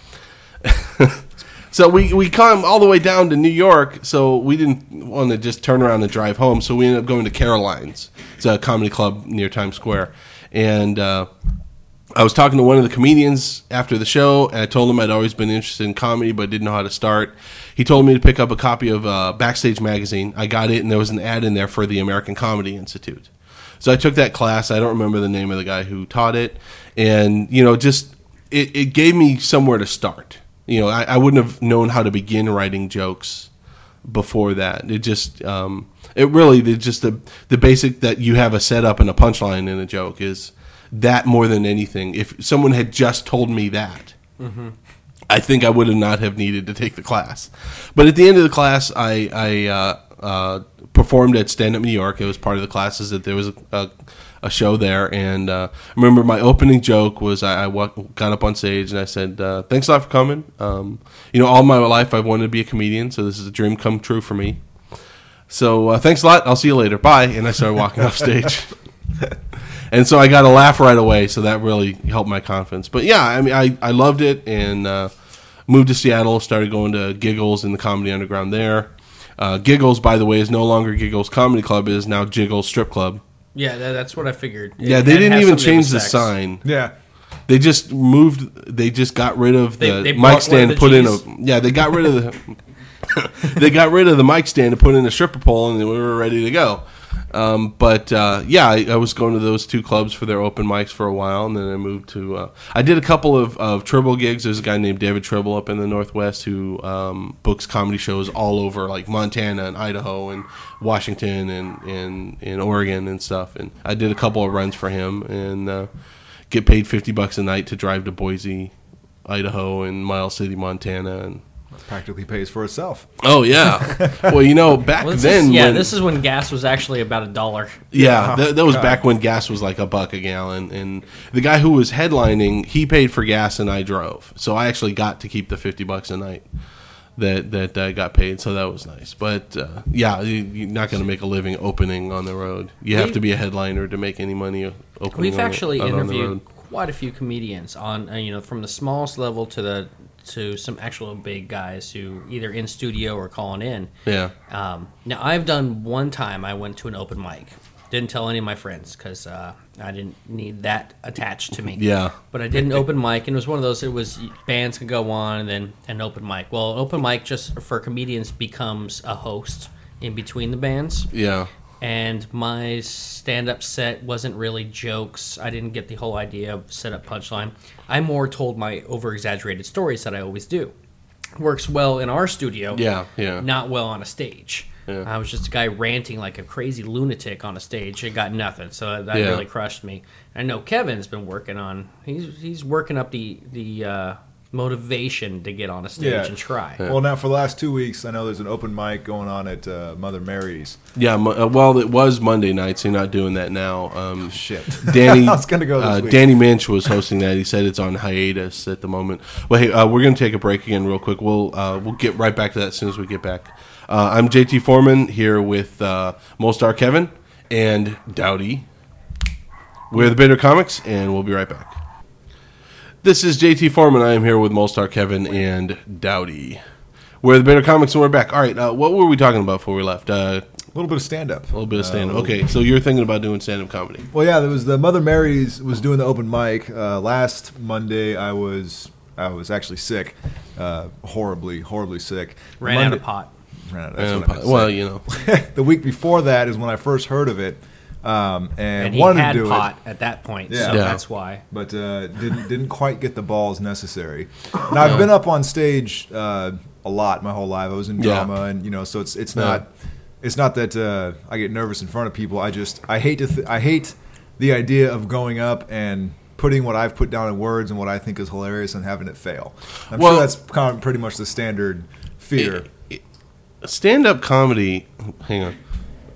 So we come all the way down to New York, so we didn't want to just turn around and drive home, so we ended up going to Caroline's. It's a comedy club near Times Square. And I was talking to one of the comedians after the show, and I told him I'd always been interested in comedy but didn't know how to start. He told me to pick up a copy of Backstage Magazine. I got it, and there was an ad in there for the American Comedy Institute. So I took that class. I don't remember the name of the guy who taught it. And, you know, just it gave me somewhere to start. You know, I wouldn't have known how to begin writing jokes before that. It just, the basic that you have a setup and a punchline in a joke is that more than anything. If someone had just told me that, I think I would have not have needed to take the class. But at the end of the class, I performed at Stand Up New York. It was part of the classes that there was a show there, and I remember my opening joke was I got up on stage and I said, thanks a lot for coming. You know, all my life I've wanted to be a comedian, so this is a dream come true for me. So thanks a lot. I'll see you later. Bye. And I started walking off stage. And so I got a laugh right away, so that really helped my confidence. But yeah, I mean, I loved it, and moved to Seattle, started going to Giggles in the Comedy Underground there. Giggles, by the way, is no longer Giggles Comedy Club. It is now Jiggles Strip Club. Yeah, that's what I figured. Yeah, they didn't even change the sign. Yeah. They just moved. They just got rid of the They mic bought stand one and of put the in a. Gs. Yeah, they got rid of the. They got rid of the mic stand and put in a stripper pole, and we were ready to go. Yeah, I was going to those two clubs for their open mics for a while, and then I moved to. I did a couple of Tribble gigs. There's a guy named David Tribble up in the Northwest who books comedy shows all over, like Montana and Idaho and Washington and Oregon and stuff. And I did a couple of runs for him and get paid $50 a night to drive to Boise, Idaho, and Miles City, Montana, and. Practically pays for itself. Oh yeah, well you know back then. This is when gas was actually about $1. Yeah, that was back when gas was like $1 a gallon, and the guy who was headlining, he paid for gas and I drove, so I actually got to keep the $50 a night. that got paid, so that was nice. But yeah, you're not going to make a living opening on the road. You have to be a headliner to make any money opening. We've actually out on the interviewed road. quite a few comedians on from the smallest level to some actual big guys who either in studio or calling in. Yeah. Now I've done one time. I went to an open mic. Didn't tell any of my friends because I didn't need that attached to me. Yeah. But I did an open mic, and it was one of those. It was bands could go on, and then an open mic. Well, an open mic just for comedians becomes a host in between the bands. Yeah. And my stand-up set wasn't really jokes. I didn't get the whole idea of set-up punchline. I more told my over-exaggerated stories that I always do. Works well in our studio. Yeah. Yeah. Not well on a stage. Yeah. I was just a guy ranting like a crazy lunatic on a stage. It got nothing, so that really crushed me. I know Kevin's been working on. He's working up the motivation to get on a stage and try. Well, now for the last 2 weeks, I know there's an open mic going on at Mother Mary's. Yeah, well, it was Monday night, so you're not doing that now. Shit. Danny, I was gonna go this week. Danny Minch was hosting that. He said it's on hiatus at the moment. Well, hey, we're going to take a break again real quick. We'll get right back to that as soon as we get back. I'm JT Foreman here with Molestar Kevin and Dowdy. We're the Bitter Comics, and we'll be right back. This is JT Foreman. I am here with Molestar Kevin and Dowdy. We're the Bitter Comics, and we're back. All right, what were we talking about before we left? A little bit of stand-up. A little bit of stand-up. Okay, so you're thinking about doing stand-up comedy. Well, yeah, there was the Mother Mary's was doing the open mic. Last Monday, I was actually sick, horribly sick. Ran out of pot. That's what I meant to say. Well, you know. The week before that is when I first heard of it, and he wanted had to do pot it. at that point, Yeah. so Yeah. that's why. But didn't quite get the balls necessary. Now I've been up on stage a lot my whole life. I was in drama, and so it's not that I get nervous in front of people. I hate the idea of going up and putting what I've put down in words and what I think is hilarious and having it fail. I'm sure that's kind of pretty much the standard fear. Stand-up comedy. Hang on.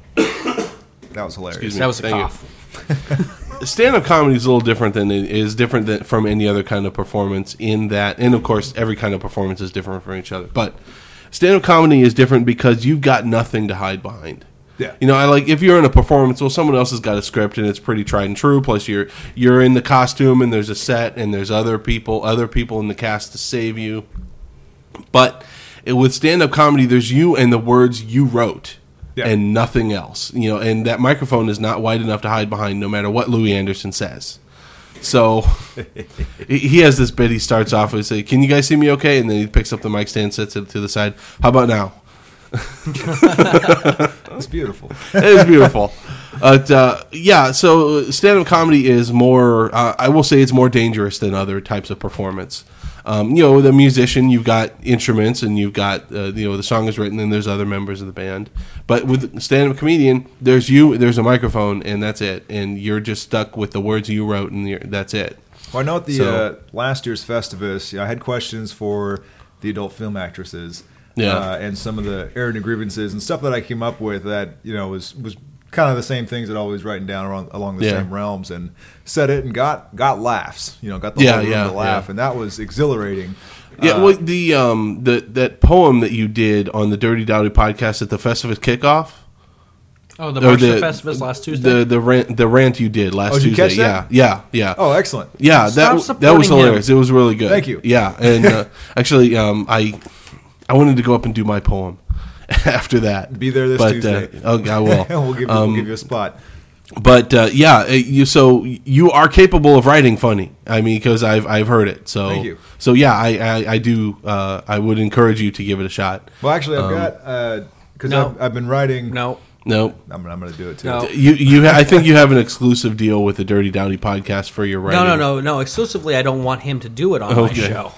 That was hilarious. Excuse me. That was a Thank you. cough. Stand-up comedy is a little different than from any other kind of performance in that, and of course, every kind of performance is different from each other. But stand-up comedy is different because you've got nothing to hide behind. Yeah. I like if you're in a performance, well, someone else has got a script and it's pretty tried and true. Plus, you're in the costume and there's a set and there's other people in the cast to save you. But with stand-up comedy, there's you and the words you wrote. Yeah. And nothing else, and that microphone is not wide enough to hide behind no matter what Louis Anderson says. So he has this bit. He starts off with say, "Can you guys see me okay?" And then he picks up the mic stand, sets it to the side. How about now? It's beautiful. It is beautiful. Yeah, so stand-up comedy is more, I will say it's more dangerous than other types of performance. With a musician, you've got instruments and you've got, the song is written and there's other members of the band. But with a stand-up comedian, there's you, there's a microphone, and that's it. And you're just stuck with the words you wrote, and that's it. Well, I know at the last year's Festivus, I had questions for the adult film actresses. Yeah. And some of the errors and grievances and stuff that I came up with that, was kind of the same things that I was writing down along the same realms, and said it and got laughs, got the whole room to laugh, and that was exhilarating. Yeah, well, that poem that you did on the Dirty Dowdy podcast at the Festivus kickoff. Oh, the March of Festivus last Tuesday? The rant you did last Tuesday. Did you catch that? Yeah. Oh, excellent. Yeah, that was hilarious. Him. It was really good. Thank you. Yeah, and actually, I wanted to go up and do my poem after that. Be there this Tuesday. I will. we'll give you a spot. But you are capable of writing funny. I mean, because I've heard it. So thank you. So yeah, I do. I would encourage you to give it a shot. Well, actually, I've got because I've been writing. Nope. I'm going to do it too. No. I think you have an exclusive deal with the Dirty Dowdy podcast for your writing. No. Exclusively, I don't want him to do it on my show.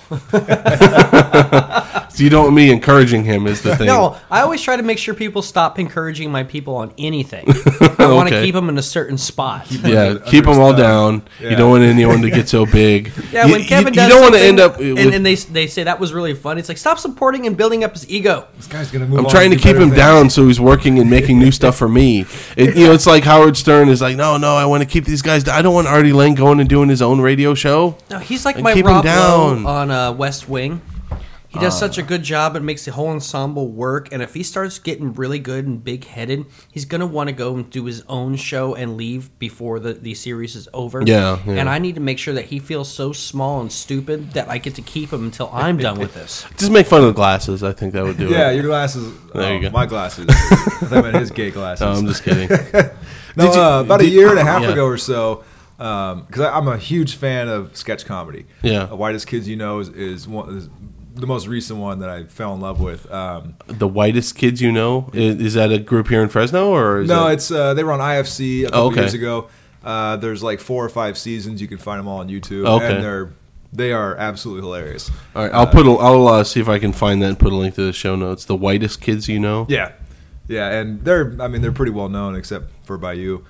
So you don't want me encouraging him is the thing. No, I always try to make sure people stop encouraging my people on anything. I want to keep them in a certain spot. Keep them all down. Yeah. You don't want anyone to get so big. Yeah, when Kevin does, you don't want to end up. And they say that was really fun. It's like, stop supporting and building up his ego. This guy's gonna move. I'm trying to keep him down so he's working and making new stuff for me. It's like Howard Stern is like, no, I want to keep these guys down. I don't want Artie Lang going and doing his own radio show. No, he's like and my keep Rob him down Lowe on West Wing. He does such a good job. It makes the whole ensemble work. And if he starts getting really good and big-headed, he's going to want to go and do his own show and leave before the series is over. Yeah. And I need to make sure that he feels so small and stupid that I get to keep him until I'm done with this. Just make fun of the glasses. I think that would do it. Yeah, your glasses. There you go. My glasses. I thought I meant his gay glasses. No, I'm just kidding. About a year and a half yeah. ago or so, because I'm a huge fan of sketch comedy. Yeah. Whitest Kids You Know is the most recent one that I fell in love with. The Whitest Kids You Know? Is that a group here in Fresno? Or is No, it... it's they were on IFC a couple okay. years ago. There's like 4 or 5 seasons. You can find them all on YouTube. Okay. And they are absolutely hilarious. All right, I'll see if I can find that and put a link to the show notes. The Whitest Kids You Know? Yeah. Yeah, and they're pretty well known except for by you.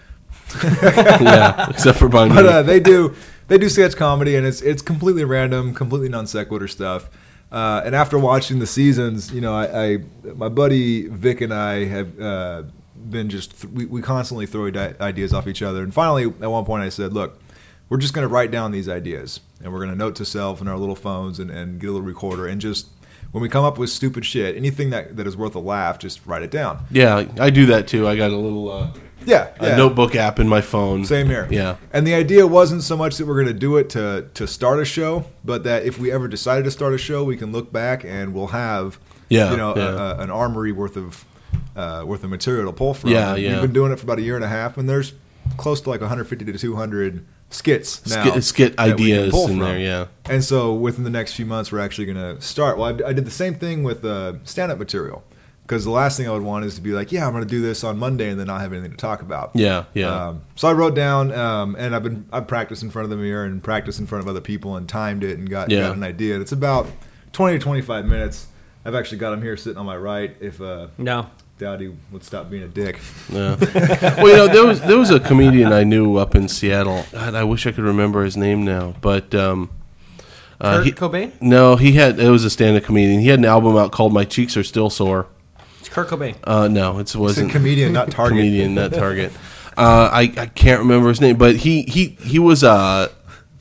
Yeah, except for by me. But they do sketch comedy, and it's completely random, completely non sequitur stuff. And after watching the seasons, my buddy Vic and I have been we constantly throw ideas off each other. And finally, at one point, I said, "Look, we're just going to write down these ideas, and we're going to note to self in our little phones and get a little recorder, and just when we come up with stupid shit, anything that is worth a laugh, just write it down." Yeah, I do that too. I got a little a notebook app in my phone. Same here. Yeah. And the idea wasn't so much that we're going to do it to start a show, but that if we ever decided to start a show, we can look back and we'll have an armory worth of material to pull from. Yeah, and yeah. We've been doing it for about a year and a half, and there's close to like 150 to 200 skits now. Skit that we can ideas pull in from. there, yeah. And so within the next few months, we're actually going to start. Well, I did the same thing with stand-up material. Because the last thing I would want is to be like, yeah, I'm going to do this on Monday and then not have anything to talk about. Yeah, yeah. So I wrote down, and I've practiced in front of the mirror and practiced in front of other people and timed it and got an idea. And it's about 20 to 25 minutes. I've actually got him here sitting on my right. If Dowdy would stop being a dick. Yeah. Well, there was a comedian I knew up in Seattle. God, I wish I could remember his name now, but. Kurt Cobain? No, it was a stand-up comedian. He had an album out called "My Cheeks Are Still Sore." It's Kurt Cobain. No, it wasn't. It's a comedian, not Target. Comedian, not Target. I can't remember his name, but he was a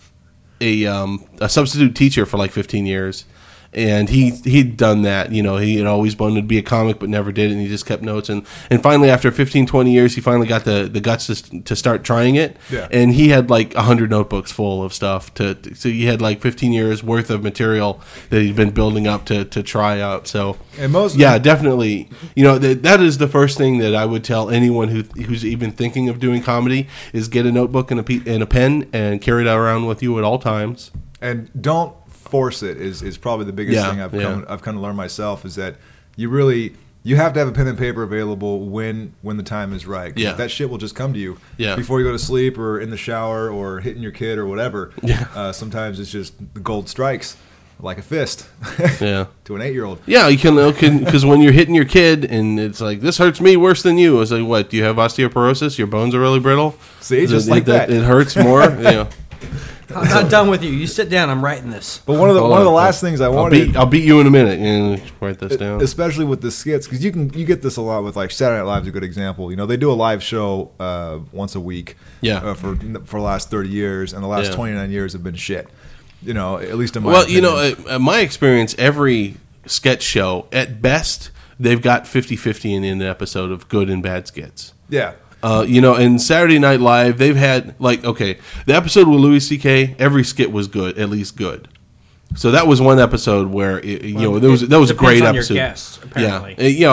substitute teacher for like 15 years. And he'd done that, he had always wanted to be a comic but never did it, and he just kept notes. And finally, after 15, 20 years, he finally got the guts to start trying it. Yeah. And he had like 100 notebooks full of stuff. So he had like 15 years worth of material that he'd been building up to try out. So, and definitely. That is the first thing that I would tell anyone who's even thinking of doing comedy is get a notebook and a pen and carry it around with you at all times. And don't force it is probably the biggest thing I've come to learn myself, is that you have to have a pen and paper available when the time is right. Yeah. That shit will just come to you before you go to sleep or in the shower or hitting your kid or whatever. Yeah. Sometimes it's just the gold strikes like a fist to an 8-year-old. Yeah, you can because when you're hitting your kid and it's like, this hurts me worse than you. It's like, what, do you have osteoporosis? Your bones are really brittle? See, just like that. It hurts more? Yeah. I'm not done with you. You sit down. I'm writing this. But one of the last things I wanted, I'll beat you in a minute. And write this down. Especially with the skits, because you get this a lot with like Saturday Night Live is a good example. They do a live show once a week. Yeah. For the last 30 years, and the last 29 years have been shit. At least in my opinion. My experience, every sketch show at best they've got 50-50 in an episode of good and bad skits. Yeah. And Saturday Night Live, they've had, the episode with Louis C.K., every skit was good, at least good. So that was one episode where, that was a great episode. Your guest, apparently.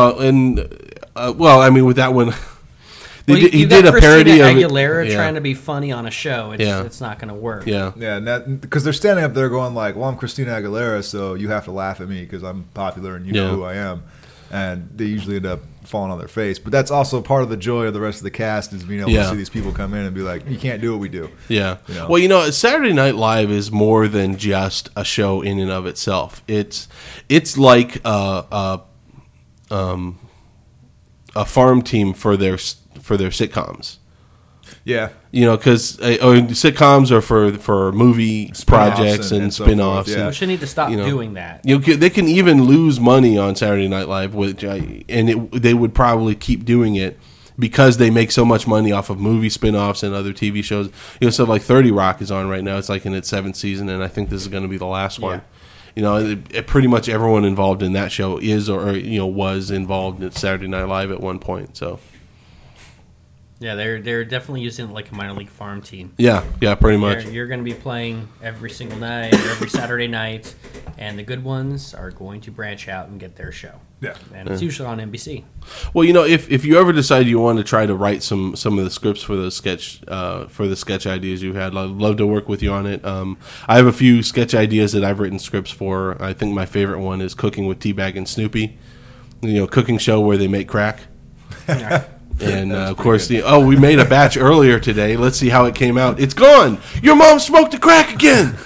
With that one, he did a parody of Aguilera trying to be funny on a show. It's not going to work. Yeah. Yeah, because they're standing up there going like, well, I'm Christina Aguilera, so you have to laugh at me because I'm popular and you know who I am. And they usually end up falling on their face. But that's also part of the joy of the rest of the cast, is being able to see these people come in and be like, you can't do what we do. Yeah. Well, Saturday Night Live is more than just a show in and of itself. It's like a farm team for their sitcoms. Yeah. Because sitcoms are for movie projects and spin-offs. So we should need to stop doing that. They can even lose money on Saturday Night Live, they would probably keep doing it because they make so much money off of movie spin-offs and other TV shows. So like 30 Rock is on right now. It's like in its 7th season, and I think this is going to be the last one. pretty much everyone involved in that show is or was involved in Saturday Night Live at one point. So Yeah, they're definitely using it like a minor league farm team. yeah, pretty much. You're going to be playing every single night, or every Saturday night, and the good ones are going to branch out and get their show. Yeah. And it's usually on NBC. Well, if you ever decide you want to try to write some of the scripts for the sketch ideas you had, I'd love to work with you on it. I have a few sketch ideas that I've written scripts for. I think my favorite one is Cooking with Teabag and Snoopy. Cooking show where they make crack. And of course, we made a batch earlier today. Let's see how it came out. It's gone. Your mom smoked the crack again.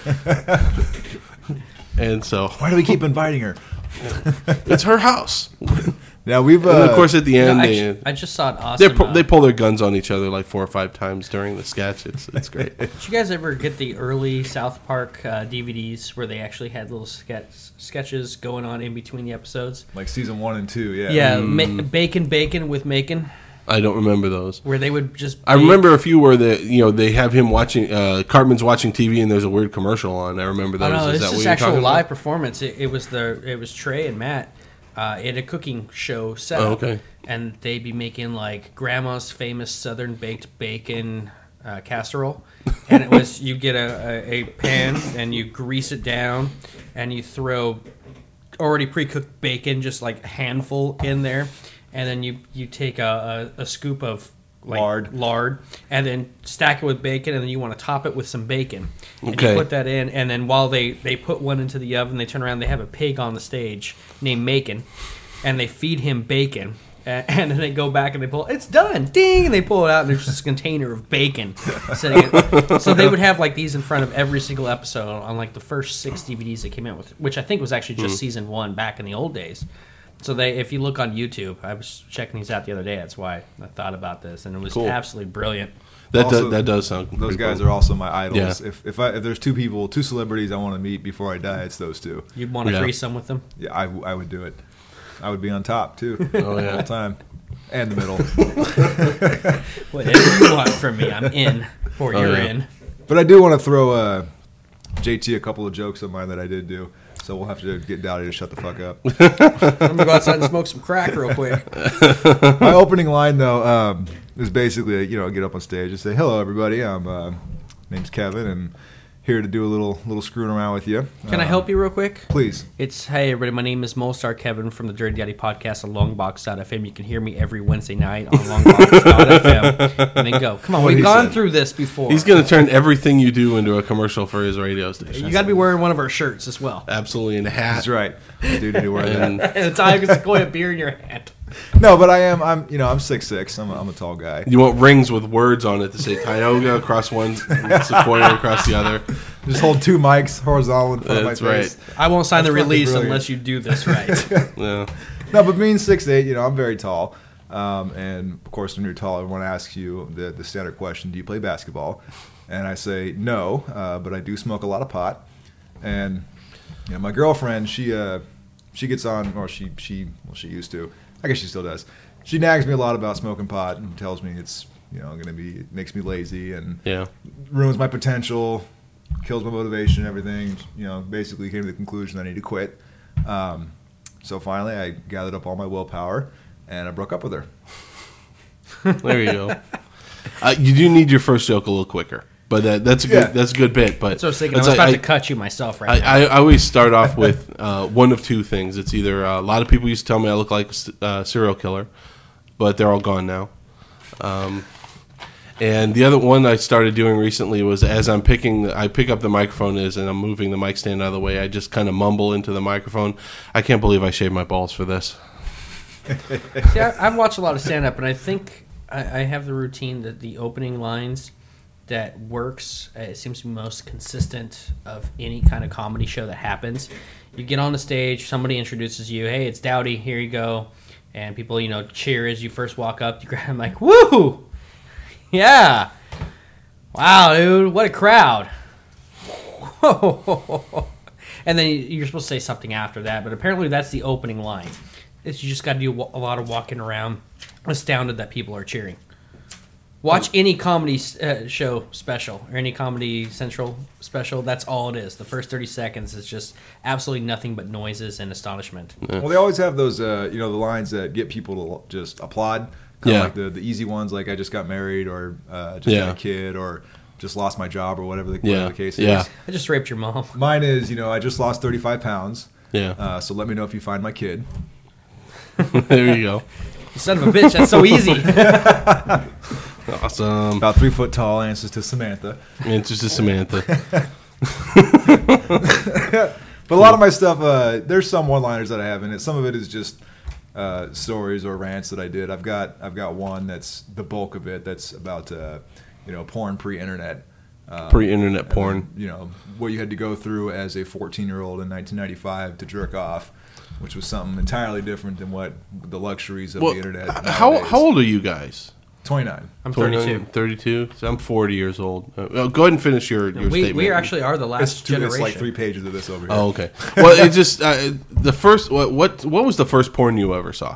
And so, Why do we keep inviting her? it's her house. Now we've And of course, at the end, I just saw an awesome. they pull their guns on each other like 4 or 5 times during the sketch. It's great. Did you guys ever get the early South Park DVDs where they actually had little sketches going on in between the episodes? like season 1 and 2. Yeah. Yeah, Bacon with Macon, I don't remember those. where they would just. I remember a few where they have him watching. Cartman's watching TV and there's a weird commercial on. I remember those. Oh no, Is this that is what you're actual talking live about? performance. It was Trey and Matt in a cooking show setup. Oh, okay. And they'd be making like grandma's famous southern baked bacon casserole, and it was you get a pan and you grease it down and you throw already pre-cooked bacon, just like a handful in there, and then you take a scoop of lard, and then stack it with bacon, and then you want to top it with some bacon. And Okay. you put that in, and then while they put one into the oven, they turn around, they have a pig on the stage named Macon, and they feed him bacon. And then they go back and they pull, it's done, ding, and they pull it out, and there's just a container of bacon sitting in. So they would have like these in front of every single episode on like the first 6 DVDs they came out with, which I think was actually just season 1 back in the old days. So if you look on YouTube, I was checking these out the other day. That's why I thought about this, and it was Cool. absolutely brilliant. That does sound. Those pretty guys cool. are also my idols. Yeah. If there's 2 celebrities I want to meet before I die, it's those 2. You'd want to Yeah. threesome with them? Yeah, I would do it. I would be on top too. Oh, yeah. The whole time. And the middle. Whatever you want from me, I'm in, or you're yeah. in. But I do want to throw JT a couple of jokes of mine that I did do. So we'll have to get Dowdy to shut the fuck up. I'm gonna go outside and smoke some crack real quick. My opening line though is basically get up on stage and say, "Hello everybody, I'm name's Kevin and here to do a little screwing around with you." Can I help you real quick? Please. It's, hey everybody, my name is Molestar Kevin from the Dirty Daddy Podcast on Longbox.fm. You can hear me every Wednesday night on Longbox.fm. And then go. Come on, What we've he gone said. through this before. He's going to turn everything you do into a commercial for his radio station. You got to be wearing one of our shirts as well. Absolutely, in a hat. That's right. I do need to wear that. And And the time is going a beer in your hand. No, but I'm 6'6". I'm a tall guy. you want rings with words on it to say Tioga across one, Sequoia across the other. Just hold 2 mics horizontal in front That's of my right. face. I won't sign the That's fucking release brilliant. unless you do this right. Yeah. No, but being 6'8", I'm very tall. And of course, when you're tall, everyone asks you the standard question: do you play basketball? And I say no, but I do smoke a lot of pot. And my girlfriend, she gets on, or she used to. I guess she still does. She nags me a lot about smoking pot and tells me it's it makes me lazy and Yeah. ruins my potential, kills my motivation, everything. Basically came to the conclusion I need to quit. So finally, I gathered up all my willpower and I broke up with her. There you go. You do need your first joke a little quicker, but that's a good bit. But So I was thinking, I it's was about like- to cut you myself right now. I always start off with one of 2 things. It's either a lot of people used to tell me I look like a serial killer, but they're all gone now. And the other one I started doing recently was as I pick up the microphone and I'm moving the mic stand out of the way, I just kind of mumble into the microphone. I can't believe I shaved my balls for this. See, I've watched a lot of stand-up, and I think I have the routine that the opening lines that works, it seems to be most consistent of any kind of comedy show that happens. You get on the stage, somebody introduces you, hey, it's Dowdy, here you go. And people, cheer as you first walk up. You grab them like, woo! Yeah! Wow, dude, what a crowd. And then you're supposed to say something after that, but apparently that's the opening line. You just got to do a lot of walking around, astounded that people are cheering. Watch any comedy show special or any Comedy Central special. That's all it is. The first 30 seconds is just absolutely nothing but noises and astonishment. Well, they always have those, the lines that get people to just applaud. Kind of like the easy ones, like I just got married or just had a kid or just lost my job or whatever the case is. Yeah. I just raped your mom. Mine is, I just lost 35 pounds. Yeah. So let me know if you find my kid. There you go. You son of a bitch. That's so easy. Awesome. About 3 foot tall, answers to Samantha. Answers to Samantha. But a lot of my stuff, there's some one-liners that I have in it. Some of it is just stories or rants that I did. I've got one that's the bulk of it. That's about porn pre-internet. Pre-internet porn. What you had to go through as a 14-year-old in 1995 to jerk off, which was something entirely different than what the luxuries of the internet. How old are you guys? 29. I'm 32. 32. So I'm 40 years old. Go ahead and finish your statement. We actually are the last generation. It's like 3 pages of this over here. Oh, okay. Well, it just the first. What was the first porn you ever saw?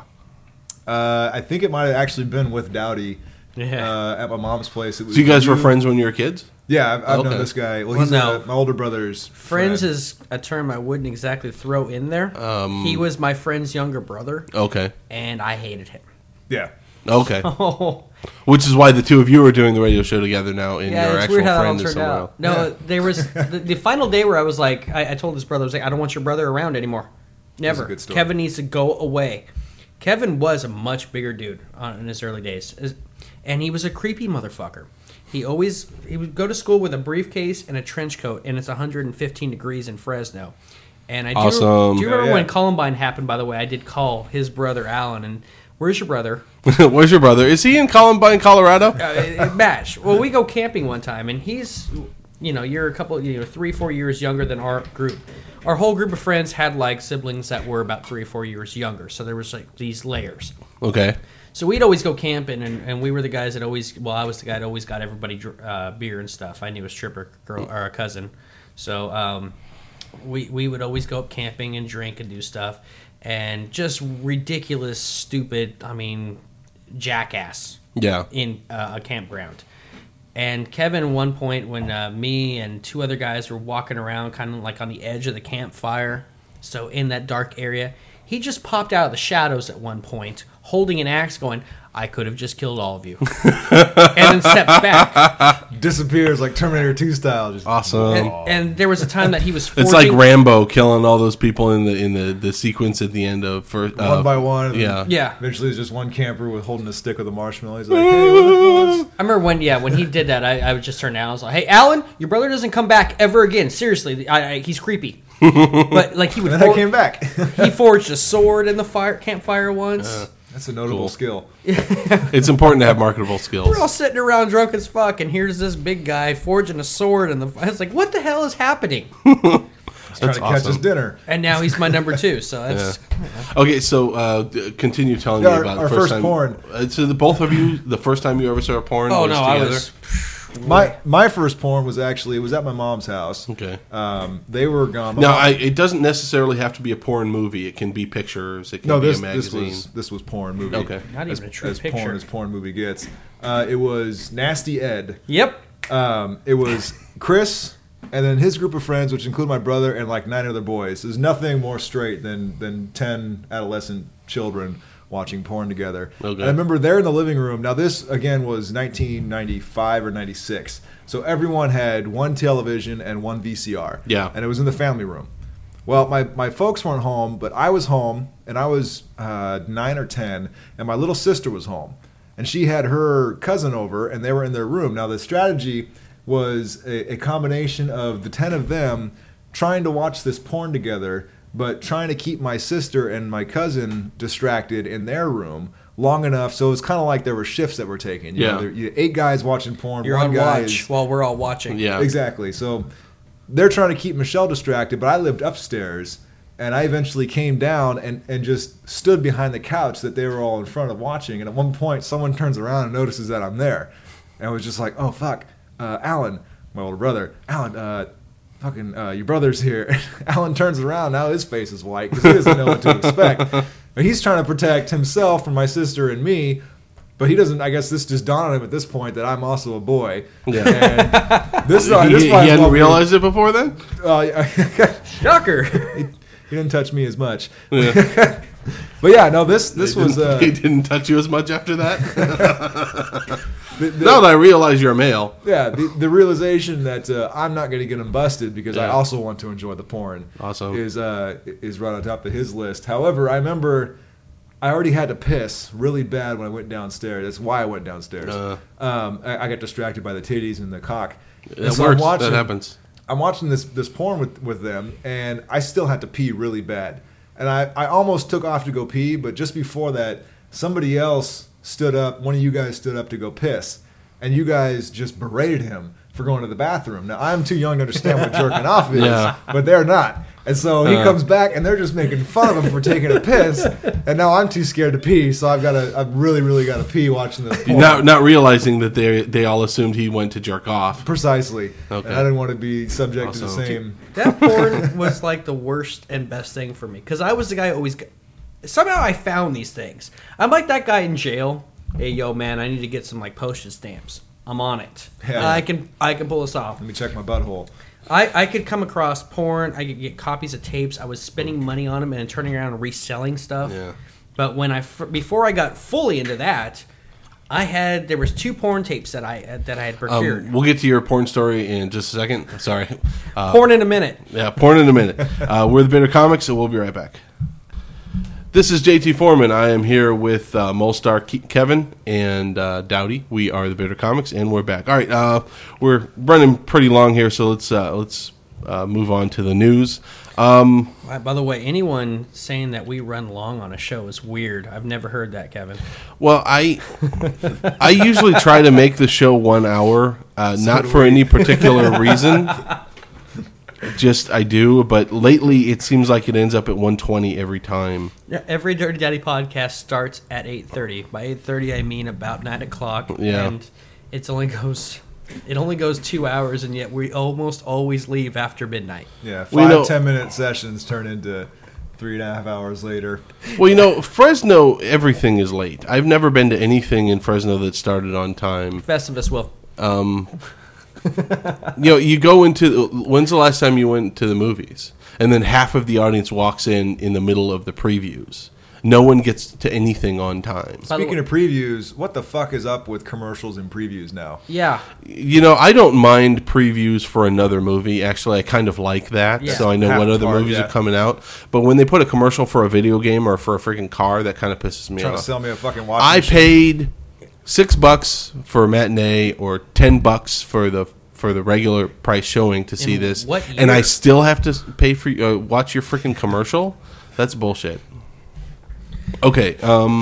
I think it might have actually been with Dowdy Yeah. at my mom's place. It was So you guys were friends when you were kids? Yeah, I've Okay. known this guy. Well, Well, he's no. my older brother's Friends friend. is a term I wouldn't exactly throw in there. He was my friend's younger brother, Okay. and I hated him. Yeah. Okay. Oh, Which is why the two of you are doing the radio show together now, and yeah, your it's actual weird how that all friend is turned somewhere else. out. No, there was the final day where I was like, I told his brother, I was like, I don't want your brother around anymore. Never. a good story. Kevin needs to go away. Kevin was a much bigger dude in his early days, and he was a creepy motherfucker. He would go to school with a briefcase and a trench coat, and it's 115 degrees in Fresno. And I do, Awesome. do you remember Yeah, yeah. when Columbine happened? By the way, I did call his brother Alan, and where's your brother? Where's your brother? Is he in Columbine, Colorado? It matched. Well, we go camping one time, and he's, you're a couple, 3-4 years younger than our group. Our whole group of friends had like siblings that were about 3 or 4 years younger, so there was like these layers. Okay. So we'd always go camping, and we were the guys that always. Well, I was the guy that always got everybody beer and stuff. I knew a stripper girl or a cousin, so we would always go up camping and drink and do stuff, and just ridiculous, stupid. I mean, jackass. Yeah. In a campground. And Kevin, one point when me and 2 other guys were walking around kind of like on the edge of the campfire, so in that dark area, he just popped out of the shadows at one point, holding an axe going, I could have just killed all of you. And then steps back. Disappears like Terminator 2 style. Just, Awesome. And there was a time that he was forging... It's like Rambo killing all those people in the sequence at the end of first one by one. And Yeah. Yeah. Eventually, there's just one camper with holding a stick with a marshmallow. He's like, hey, what the I remember when he did that, I would just turn down. I was like, hey, Alan, your brother doesn't come back ever again. Seriously, he's creepy. But like he would... And then I came back. He forged a sword in the campfire once. That's a notable Cool. skill. It's important to have marketable skills. We're all sitting around drunk as fuck, and here's this big guy forging a sword. And I was like, what the hell is happening? He's trying That's to catch his awesome. dinner. And now he's my number 2. So that's... Okay, so continue telling Yeah, me about our the first time. porn. So the both of you, the first time you ever saw a porn Oh, was no, together? I was... My first porn was actually, it was at my mom's house. Okay. They were gone. My Now, mom- it doesn't necessarily have to be a porn movie. It can be pictures. It can no, be this a magazine. this was porn movie. Okay. Not even a true as picture. porn as porn movie gets. It was Nasty Ed. Yep. It was Chris and then his group of friends, which include my brother and like 9 other boys. There's nothing more straight than 10 adolescent children watching porn together. Okay. And I remember they're in the living room. Now this again was 1995 or 96. So everyone had one television and one VCR. Yeah. And it was in the family room. Well, my folks weren't home, but I was home, and I was 9 or 10, and my little sister was home. And she had her cousin over, and they were in their room. Now, the strategy was a combination of the 10 of them trying to watch this porn together, but trying to keep my sister and my cousin distracted in their room long enough. So it was kind of like there were shifts that were taken. You know, you 8 guys watching porn. You're one on guy watch is, while we're all watching. Yeah. Exactly. So they're trying to keep Michelle distracted, but I lived upstairs, and I eventually came down and just stood behind the couch that they were all in front of watching. And at one point, someone turns around and notices that I'm there. And I was just like, oh, fuck. Alan, my older brother, Alan, your brother's here. Alan turns around. Now his face is white because he doesn't know what to expect. But he's trying to protect himself from my sister and me. But he doesn't. I guess this just dawned on him at this point that I'm also a boy. Yeah. And this he this hadn't realized it before then? Shocker. He didn't touch me as much. Yeah. But yeah, no, this was He didn't touch you as much after that? Now that I realize you're a male. yeah, the realization that I'm not going to get him busted because I Yeah. also want to enjoy the porn Awesome. is right on top of his list. However, I remember I already had to piss really bad when I went downstairs. That's why I went downstairs. I got distracted by the titties and the cock. And That so I'm works. That happens. I'm watching this porn with them, and I still had to pee really bad. And I almost took off to go pee, but just before that, somebody else stood up. One of you guys stood up to go piss, and you guys just berated him for going to the bathroom. Now, I'm too young to understand what jerking off is, Yeah. but they're not. And so he comes back, and they're just making fun of him for taking a piss. And now I'm too scared to pee, so I've really, really got to pee watching this porn. Not realizing that they all assumed he went to jerk off. Precisely. Okay. And I didn't want to be subject to the Awesome. same. That porn was like the worst and best thing for me because I was the guy who always. Somehow I found these things. I'm like that guy in jail. Hey, yo, man, I need to get some like postage stamps. I'm on it. Yeah. I can pull this off. Let me check my butthole. I could come across porn. I could get copies of tapes. I was spending money on them and turning around and reselling stuff. Yeah. But when before I got fully into that, there was 2 porn tapes that I had procured. We'll get to your porn story in just a second. Sorry. Porn in a minute. Yeah, porn in a minute. We're the Bitter Comics, so we'll be right back. This is JT Foreman. I am here with Molestar Kevin and Dowdy. We are the Bitter Comics, and we're back. All right, we're running pretty long here, so let's move on to the news. By the way, anyone saying that we run long on a show is weird. I've never heard that, Kevin. Well, I usually try to make the show 1 hour, not for any particular reason. Just I do, but lately it seems like it ends up at 1:20 every time. Yeah, every Dirty Daddy podcast starts at 8:30. By 8:30, I mean about 9 o'clock. Yeah. And it only goes 2 hours, and yet we almost always leave after midnight. Yeah, We know- 5-10-minute sessions turn into 3.5 hours later. Well, Fresno, everything is late. I've never been to anything in Fresno that started on time. Festivus will. You go into. When's the last time you went to the movies? And then half of the audience walks in the middle of the previews. No one gets to anything on time. Speaking of previews, what the fuck is up with commercials and previews now? Yeah. I don't mind previews for another movie. Actually, I kind of like that, Yeah. so I know Half what the other part, movies yeah. are coming out. But when they put a commercial for a video game or for a freaking car, that kind of pisses me Trying off. to sell me a fucking washing I machine. paid $6 for a matinee or $10 for the regular price showing to see In this, what and I year? still have to pay for watch your freaking commercial. That's bullshit. Okay,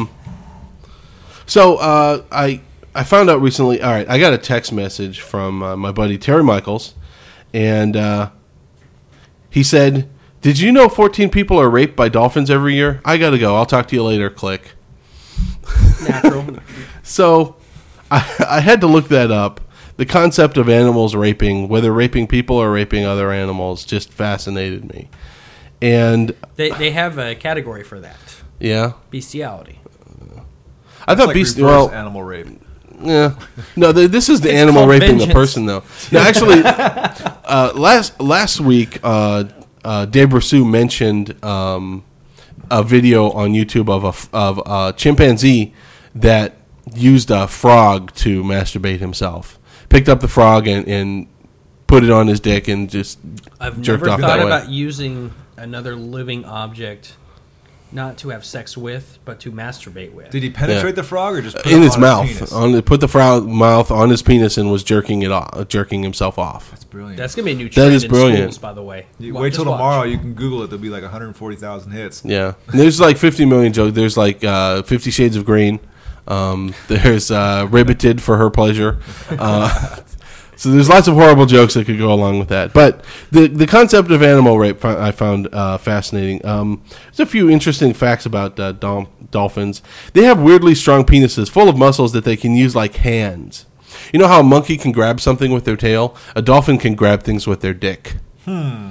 so I found out recently. All right, I got a text message from my buddy Terry Michaels, and he said, "Did you know 14 people are raped by dolphins every year? I gotta go. I'll talk to you later." Click. Natural. So I had to look that up. The concept of animals raping, whether raping people or raping other animals, just fascinated me. And they have a category for that. yeah, Bestiality. I thought Like beast. reverse Well, animal rape. yeah, no. This is the It's animal called raping the vengeance. person, though. Now, actually, last week, Dave Rousseau mentioned a video on YouTube of a chimpanzee that used a frog to masturbate himself. Picked up the frog and put it on his dick and just I've jerked never off thought that way. about using another living object, not to have sex with, but to masturbate with. Did he penetrate Yeah. the frog or just put In it his on mouth, penis? put the frog mouth on his penis and was jerking himself off. That's brilliant. That's gonna be a new trend is in brilliant. schools, by the way. Wait till Just watch. tomorrow. You can Google it. There'll be like 140,000 hits. Yeah, and there's like 50 million jokes. There's like 50 Shades of Green. There's Ribbited for her pleasure. So there's lots of horrible jokes that could go along with that. But the concept of animal rape I found fascinating. There's a few interesting facts about dolphins. They have weirdly strong penises full of muscles that they can use like hands. You know how a monkey can grab something with their tail? A dolphin can grab things with their dick.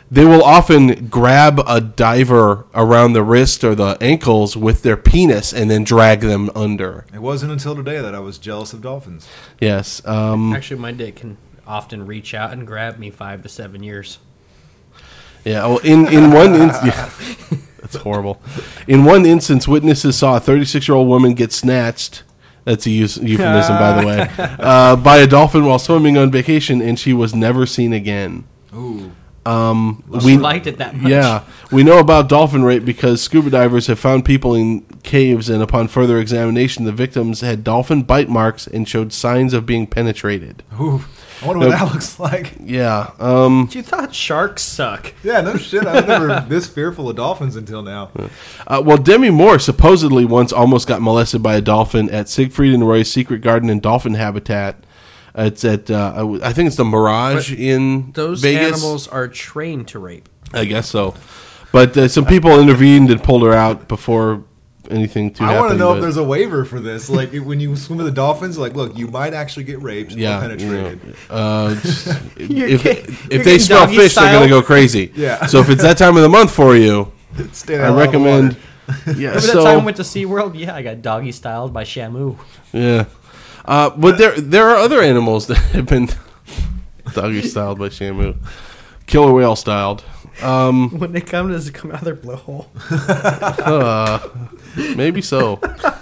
they will often grab a diver around the wrist or the ankles with their penis and then drag them under. It wasn't until today that I was jealous of dolphins. Yes. Actually, my dick can often reach out and grab me 5 to 7 years. Yeah. Well, in one that's horrible. In one instance, witnesses saw a 36-year-old woman get snatched. That's a euphemism, by the way, by a dolphin while swimming on vacation, and she was never seen again. Ooh. She liked it that much. Yeah, we know about dolphin rape because scuba divers have found people in caves, and upon further examination, the victims had dolphin bite marks and showed signs of being penetrated. Ooh. I wonder what that looks like. Yeah. You thought sharks suck. Yeah, no shit. I was never this fearful of dolphins until now. Well, Demi Moore supposedly once almost got molested by a dolphin at Siegfried and Roy's Secret Garden and Dolphin Habitat. It's at, I think it's the Mirage in Those Vegas. animals are trained to rape. I guess so. But some people intervened and pulled her out before anything too happened. I want to know if there's a waiver for this. Like, when you swim with the dolphins, like, look, you might actually get raped or penetrated. If they smell fish, they're going to go crazy. Yeah. So if it's that time of the month for you, Stay I recommend. Yeah. Remember that time I went to SeaWorld? Yeah, I got doggy styled by Shamu. Yeah. But there are other animals that have been doggy styled by Shamu. Killer whale styled. When they come, does it come out of their blowhole? Maybe so.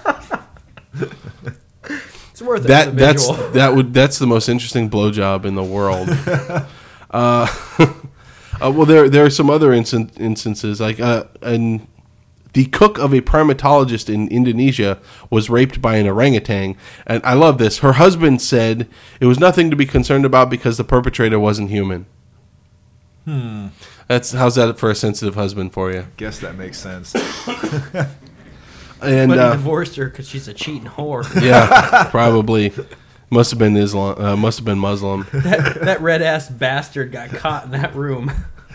It's worth it. That's the most interesting blowjob in the world. Well, there are some other instances like and the cook of a primatologist in Indonesia was raped by an orangutan, and I love this. Her husband said it was nothing to be concerned about because the perpetrator wasn't human. How's that for a sensitive husband for you? Guess that makes sense. And But he divorced her because she's a cheating whore. yeah, probably must have been Islam. Must have been Muslim. That red ass bastard got caught in that room.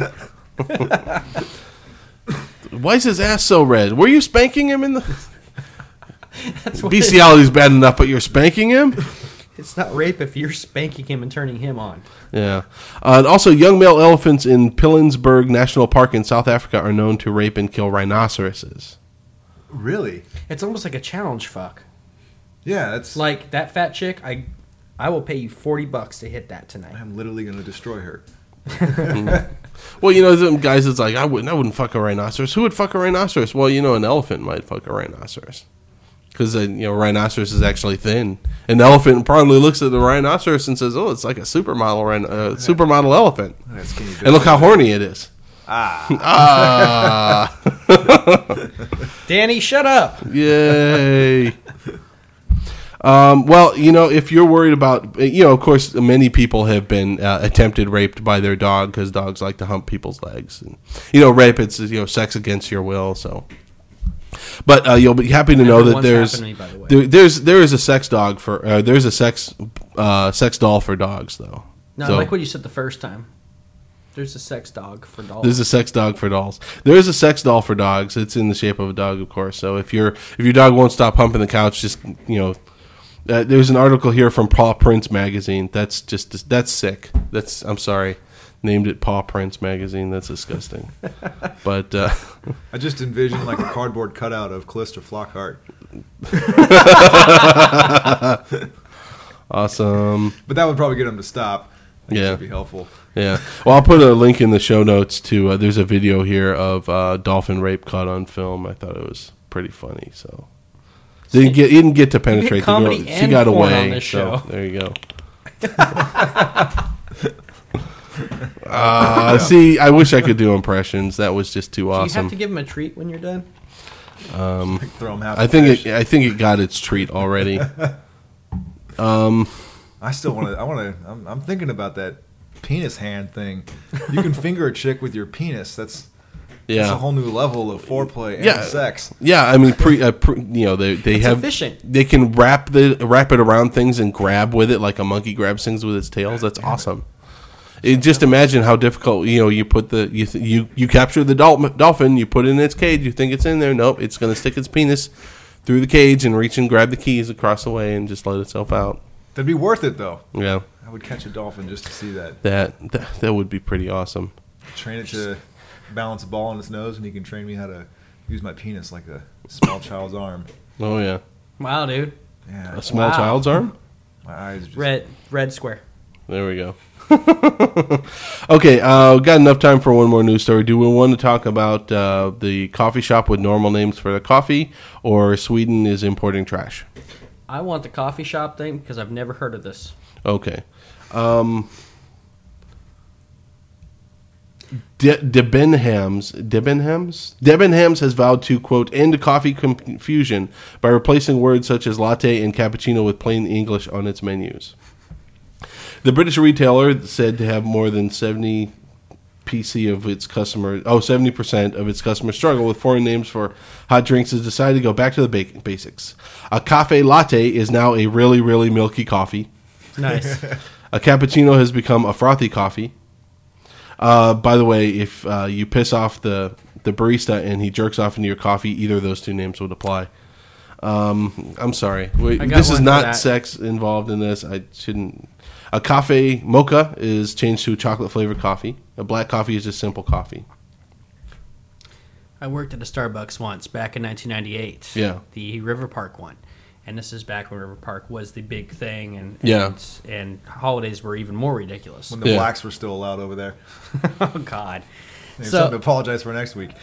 Why is his ass so red? Were you spanking him in the? That's what Bestiality's bad enough, but you're spanking him. It's not rape if you're spanking him and turning him on. Yeah. And also, young male elephants in Pilanesberg National Park in South Africa are known to rape and kill rhinoceroses. Really? It's almost like a challenge fuck. Yeah, that's Like, that fat chick, I will pay you $40 to hit that tonight. I'm literally going to destroy her. Well, them guys, it's like I wouldn't fuck a rhinoceros. Who would fuck a rhinoceros? Well, an elephant might fuck a rhinoceros because rhinoceros is actually thin. An elephant probably looks at the rhinoceros and says, "Oh, it's like a supermodel elephant." And look how horny it is. Danny, shut up. Yay. Well, if you're worried about, of course, many people have been attempted raped by their dog because dogs like to hump people's legs. And, rape, it's, sex against your will. So, but you'll be happy to know that there is a sex dog for, there's a sex doll for dogs, though. No, so, I like what you said the first time. There's a sex dog for dolls. There's a sex dog for dolls. There is a sex doll for dogs. It's in the shape of a dog, of course. So if your dog won't stop humping the couch, just, there's an article here from Paw Prints magazine. That's sick. I'm sorry, named it Paw Prints magazine. That's disgusting. But I just envisioned like a cardboard cutout of Calista Flockhart. Awesome. But that would probably get him to stop. I think Yeah, that'd be helpful. Yeah. Well, I'll put a link in the show notes to. There's a video here of dolphin rape caught on film. I thought it was pretty funny. So. He didn't get to penetrate the girl. She got away. On so show. there you go. See, I wish I could do impressions. That was just too awesome. Do you have to give him a treat when you're done? Throw him half. I think it got its treat already. I still want to. I'm thinking about that penis hand thing. You can finger a chick with your penis. That's a whole new level of foreplay and sex. Yeah, I mean, they have efficient. They can wrap it around things and grab with it like a monkey grabs things with its tails. That's awesome. Just imagine how difficult. You put you capture the dolphin, you put it in its cage, you think it's in there. Nope, it's going to stick its penis through the cage and reach and grab the keys across the way and just let itself out. That'd be worth it, though. Yeah, I would catch a dolphin just to see that. That would be pretty awesome. train it to balance a ball on its nose, and he can train me how to use my penis like a small child's arm. Oh yeah, Wow, dude. Yeah, a small Wow. child's arm. my eyes just Red square. There we go. Okay, got enough time for one more news story. Do we want to talk about the coffee shop with normal names for the coffee, or Sweden is importing trash? I want the coffee shop thing because I've never heard of this. Okay. Debenhams has vowed to, quote, end coffee confusion by replacing words such as latte and cappuccino with plain English on its menus. The British retailer said to have more than 70% of its customers struggle with foreign names for hot drinks has decided to go back to the basics. A cafe latte is now a really, really milky coffee. Nice. A cappuccino has become a frothy coffee. By the way, if you piss off the barista and he jerks off into your coffee, either of those two names would apply. I'm sorry. This is one for not that. sex involved in this. I shouldn't. A cafe mocha is changed to chocolate flavored coffee. A black coffee is just simple coffee. I worked at a Starbucks once back in 1998. Yeah. The River Park one. And this is back when River Park was the big thing, and holidays were even more ridiculous. when the Yeah. blacks were still allowed over there. Oh God! There's So- something to apologize for next week.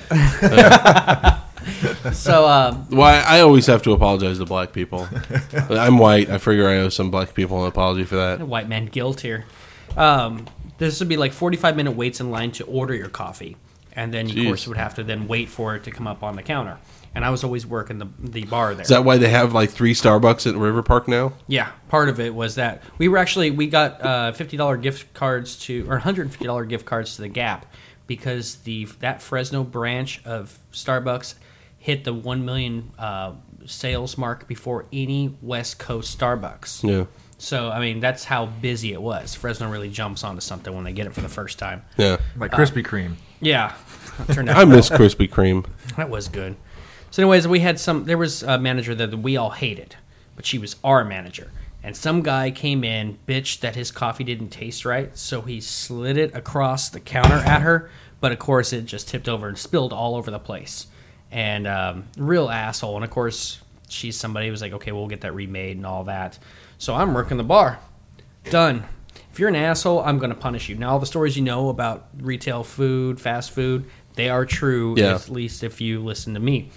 So Why I always have to apologize to black people. I'm white. I figure I owe some black people an apology for that. white man guilt here. This would be like 45-minute waits in line to order your coffee, and then you, of Jeez. course, would have to then wait for it to come up on the counter. And I was always working the bar there. Is that why they have like 3 Starbucks at River Park now? Yeah, part of it was that we got $50 gift cards or $150 gift cards to the Gap because that Fresno branch of Starbucks hit the 1 million sales mark before any West Coast Starbucks. Yeah. So I mean that's how busy it was. Fresno really jumps onto something when they get it for the first time. Yeah. Like Krispy Kreme. Yeah, turned out I miss Krispy Kreme. that was good. So, anyways, there was a manager that we all hated, but she was our manager. And some guy came in, bitched that his coffee didn't taste right, so he slid it across the counter at her. But of course, it just tipped over and spilled all over the place. And real asshole. And of course, she's somebody who was like, okay, we'll get that remade and all that. So I'm working the bar. Done. If you're an asshole, I'm going to punish you. Now, all the stories you know about retail food, fast food, they are true, Yeah. at least if you listen to me.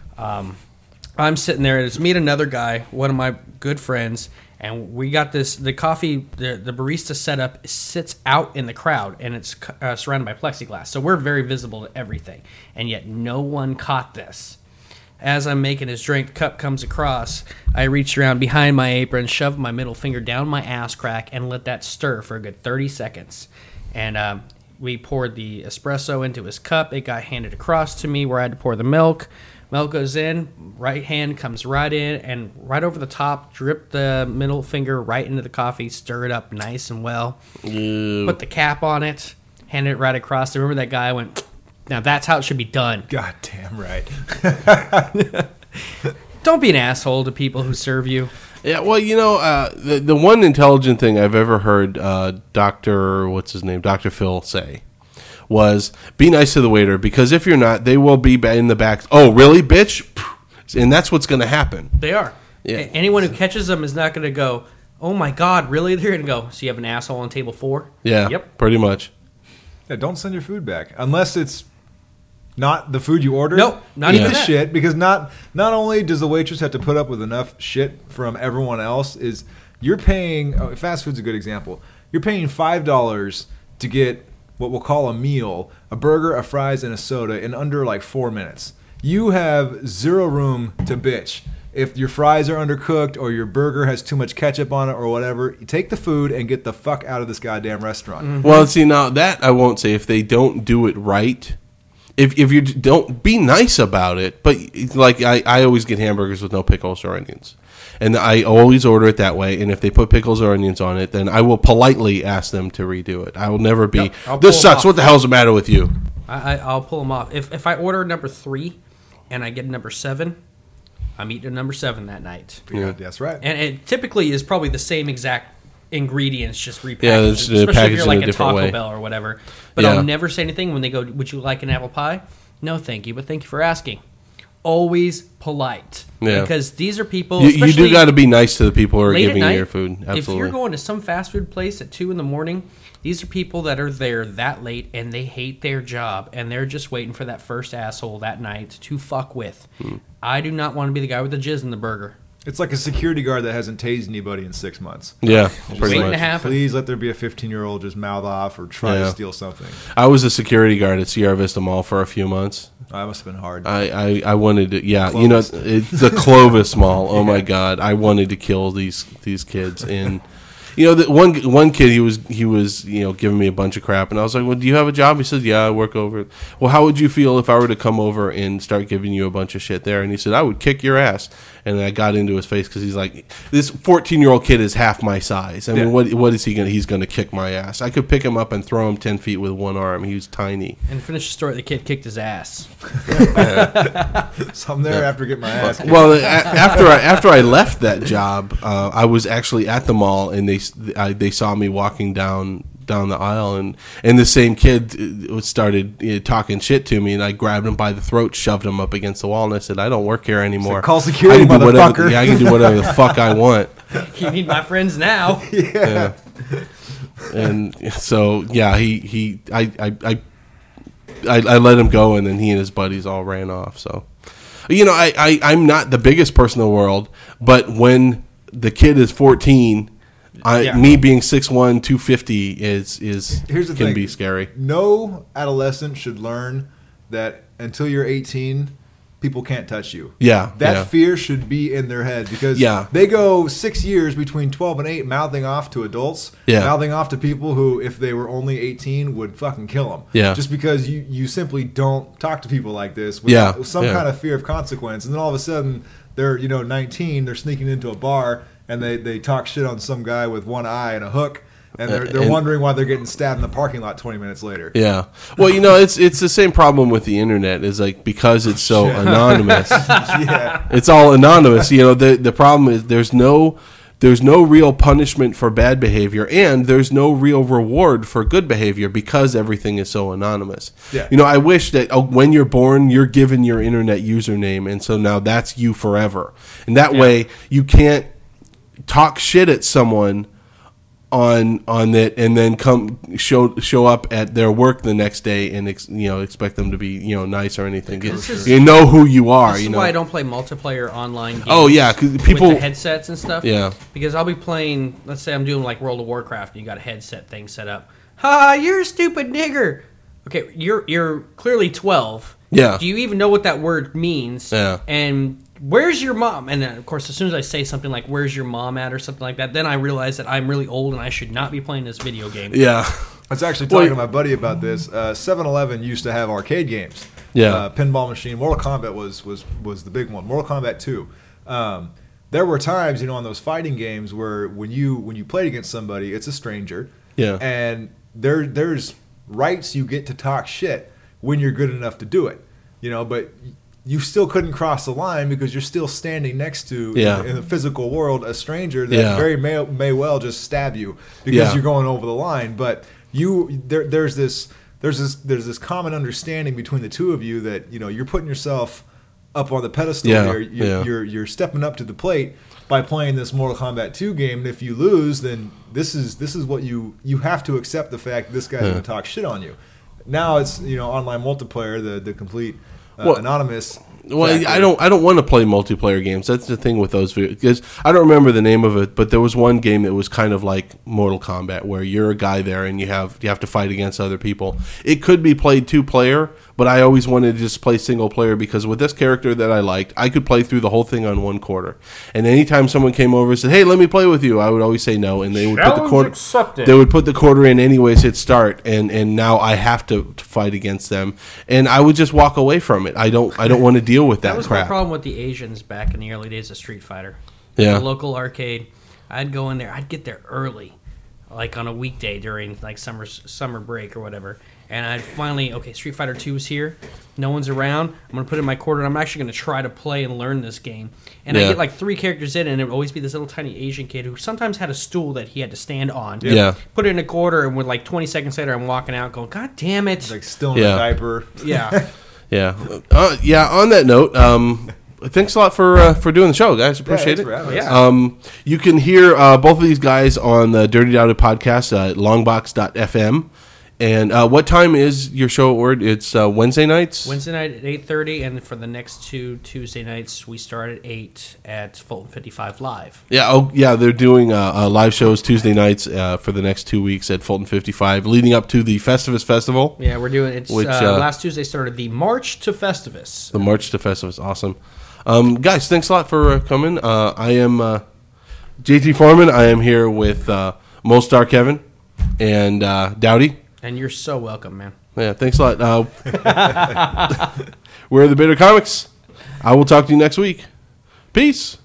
I'm sitting there, and it's me and another guy, one of my good friends, and we got the coffee, the barista setup sits out in the crowd, and it's surrounded by plexiglass. So we're very visible to everything, and yet no one caught this. As I'm making his drink, the cup comes across. I reach around behind my apron, shove my middle finger down my ass crack, and let that stir for a good 30 seconds. And we poured the espresso into his cup. It got handed across to me where I had to pour the milk. Milk goes in, right hand comes right in, and right over the top, drip the middle finger right into the coffee, stir it up nice and well. Ew. Put the cap on it, hand it right across. I remember that guy went, now that's how it should be done. God damn right. Don't be an asshole to people who serve you. Yeah, well, the one intelligent thing I've ever heard Dr. Phil say was be nice to the waiter, because if you're not, they will be in the back. Oh, really, bitch? And that's what's going to happen. They are. Yeah. Anyone who catches them is not going to go, oh my God, really? They're going to go, so you have an asshole on table 4? Yeah, Yep. pretty much. Yeah, don't send your food back unless it's not the food you ordered. Nope, not Eat even the that. shit, because not only does the waitress have to put up with enough shit from everyone else, is you're paying. Oh, fast food's a good example. You're paying $5 to get what we'll call a meal, a burger, a fries, and a soda in under like 4 minutes. You have zero room to bitch. If your fries are undercooked or your burger has too much ketchup on it or whatever, you take the food and get the fuck out of this goddamn restaurant. Mm-hmm. Well, see, now that I won't say if they don't do it right. If you don't be nice about it, but like I always get hamburgers with no pickles or onions, and I always order it that way. And if they put pickles or onions on it, then I will politely ask them to redo it. I will never be. Yep, I'll This pull sucks. them What off. the hell's the matter with you? I'll pull them off. If I order number 3 and I get number 7, I'm eating number 7 that night. Yeah, that's right. And it typically is probably the same exact ingredients just repackaged. Yeah, it's especially if packaged you're in like a a different Taco way. Bell or whatever. But Yeah. I'll never say anything when they go, "Would you like an apple pie?" No, thank you, but thank you for asking. Always polite. Yeah. Because these are people. You do especially got to be nice to the people who are late at giving night, you your food. Absolutely. If you're going to some fast food place at 2 a.m, these are people that are there that late and they hate their job and they're just waiting for that first asshole that night to fuck with. I do not want to be the guy with the jizz in the burger. It's like a security guard that hasn't tased anybody in 6 months. Yeah, Waiting pretty to much. happen. Please let there be a 15-year-old just mouth off or try Yeah. to steal something. I was a security guard at Sierra Vista Mall for a few months. That must have been hard. I wanted to, yeah, Clovis. you know, it's the Clovis Mall. Oh my God, I wanted to kill these kids. And you know, the one kid, he was giving me a bunch of crap, and I was like, well, do you have a job? He said, yeah, I work over. Well, how would you feel if I were to come over and start giving you a bunch of shit there? And he said, I would kick your ass. And I got into his face because he's like, this 14-year-old kid is half my size. I mean, what is he gonna? He's gonna kick my ass. I could pick him up and throw him 10 feet with one arm. He was tiny. And finish the story, the kid kicked his ass. So I'm there after getting my ass kicked. Well, after I left that job, I was actually at the mall, and they saw me walking down the aisle, and the same kid started talking shit to me, and I grabbed him by the throat, shoved him up against the wall, and I said, "I don't work here anymore. Call security, I can do motherfucker." whatever, yeah, I can do whatever the fuck I want." You need my friends now. Yeah. And so yeah, I let him go, and then he and his buddies all ran off. So, you know, I'm not the biggest person in the world, but when the kid is 14. Me being 6'1", 250 is Here's the can thing. be scary. No adolescent should learn that until you're 18, people can't touch you. Yeah, That yeah. fear should be in their head because they go 6 years between 12 and 8 mouthing off to adults, mouthing off to people who, if they were only 18, would fucking kill them. Yeah. Just because you simply don't talk to people like this with some Yeah. kind of fear of consequence. And then all of a sudden, they're 19, they're sneaking into a bar, and they talk shit on some guy with one eye and a hook, and they're wondering why they're getting stabbed in the parking lot 20 minutes later. Yeah. Well, you know, it's the same problem with the internet. Is like because it's so anonymous. Yeah. It's all anonymous. You know, the problem is there's no real punishment for bad behavior, and there's no real reward for good behavior because everything is so anonymous. Yeah. You know, I wish that when you're born, you're given your internet username, and so now that's you forever. And that way, you can't talk shit at someone on it and then come show up at their work the next day and expect them to be nice or anything. You know who you are. This is you know why I don't play multiplayer online games. Oh yeah, 'cause people with the headsets and stuff. Yeah. Because I'll be playing. Let's say I'm doing like World of Warcraft, and you got a headset thing set up. Ha! You're a stupid nigger. Okay, you're clearly 12. Yeah. Do you even know what that word means? Yeah. And where's your mom? And then, of course, as soon as I say something like "Where's your mom at?" or something like that, then I realize that I'm really old and I should not be playing this video game. Yeah. I was actually talking to my buddy about this. 7-Eleven used to have arcade games. Yeah. Pinball machine. Mortal Kombat was the big one. Mortal Kombat 2. There were times, on those fighting games where when you played against somebody, it's a stranger. Yeah. And there's rights you get to talk shit when you're good enough to do it. But you still couldn't cross the line because you're still standing next to in the physical world a stranger that very may well just stab you because you're going over the line. But there's this common understanding between the two of you that you're putting yourself up on the pedestal here. You're stepping up to the plate by playing this Mortal Kombat 2 game, and if you lose, then this is what you have to accept the fact this guy's going to talk shit on you. Now it's online multiplayer, the complete anonymous. Well, factor. I don't want to play multiplayer games. That's the thing with those videos. Because I don't remember the name of it, but there was one game that was kind of like Mortal Kombat, where you're a guy there and you have to fight against other people. It could be played 2-player, but I always wanted to just play single player because with this character that I liked, I could play through the whole thing on 1 quarter. And anytime someone came over and said, "Hey, let me play with you," I would always say no, and they would put the quarter. Accepted. They would put the quarter in anyways, hit start, and now I have to fight against them, and I would just walk away from it. I don't want to deal with that, That was crap. my problem with the Asians back in the early days of Street Fighter. Yeah. The local arcade, I'd go in there. I'd get there early, like on a weekday during like summer break or whatever, and I'd finally, okay, Street Fighter 2 is here. No one's around. I'm going to put in my quarter, and I'm actually going to try to play and learn this game. And I get like 3 characters in, and it would always be this little tiny Asian kid who sometimes had a stool that he had to stand on. Yeah. Put it in a quarter, and with like 20 seconds later, I'm walking out going, God damn it. It's like still in a diaper. Yeah. Yeah. On that note, thanks a lot for doing the show, guys. Appreciate it. Yeah. You can hear both of these guys on the Dirty Doubted podcast at longbox.fm. And what time is your show at Word? It's Wednesday nights? Wednesday night at 8:30, and for the next 2 Tuesday nights, we start at 8 at Fulton 55 Live. Yeah, they're doing live shows Tuesday nights for the next 2 weeks at Fulton 55, leading up to the Festivus Festival. Yeah, we're doing it. Last Tuesday started the March to Festivus. The March to Festivus, awesome. Guys, thanks a lot for coming. I am JT Foreman. I am here with Molestar Kevin and Dowdy. And you're so welcome, man. Yeah, thanks a lot. We're the Bitter Comics. I will talk to you next week. Peace.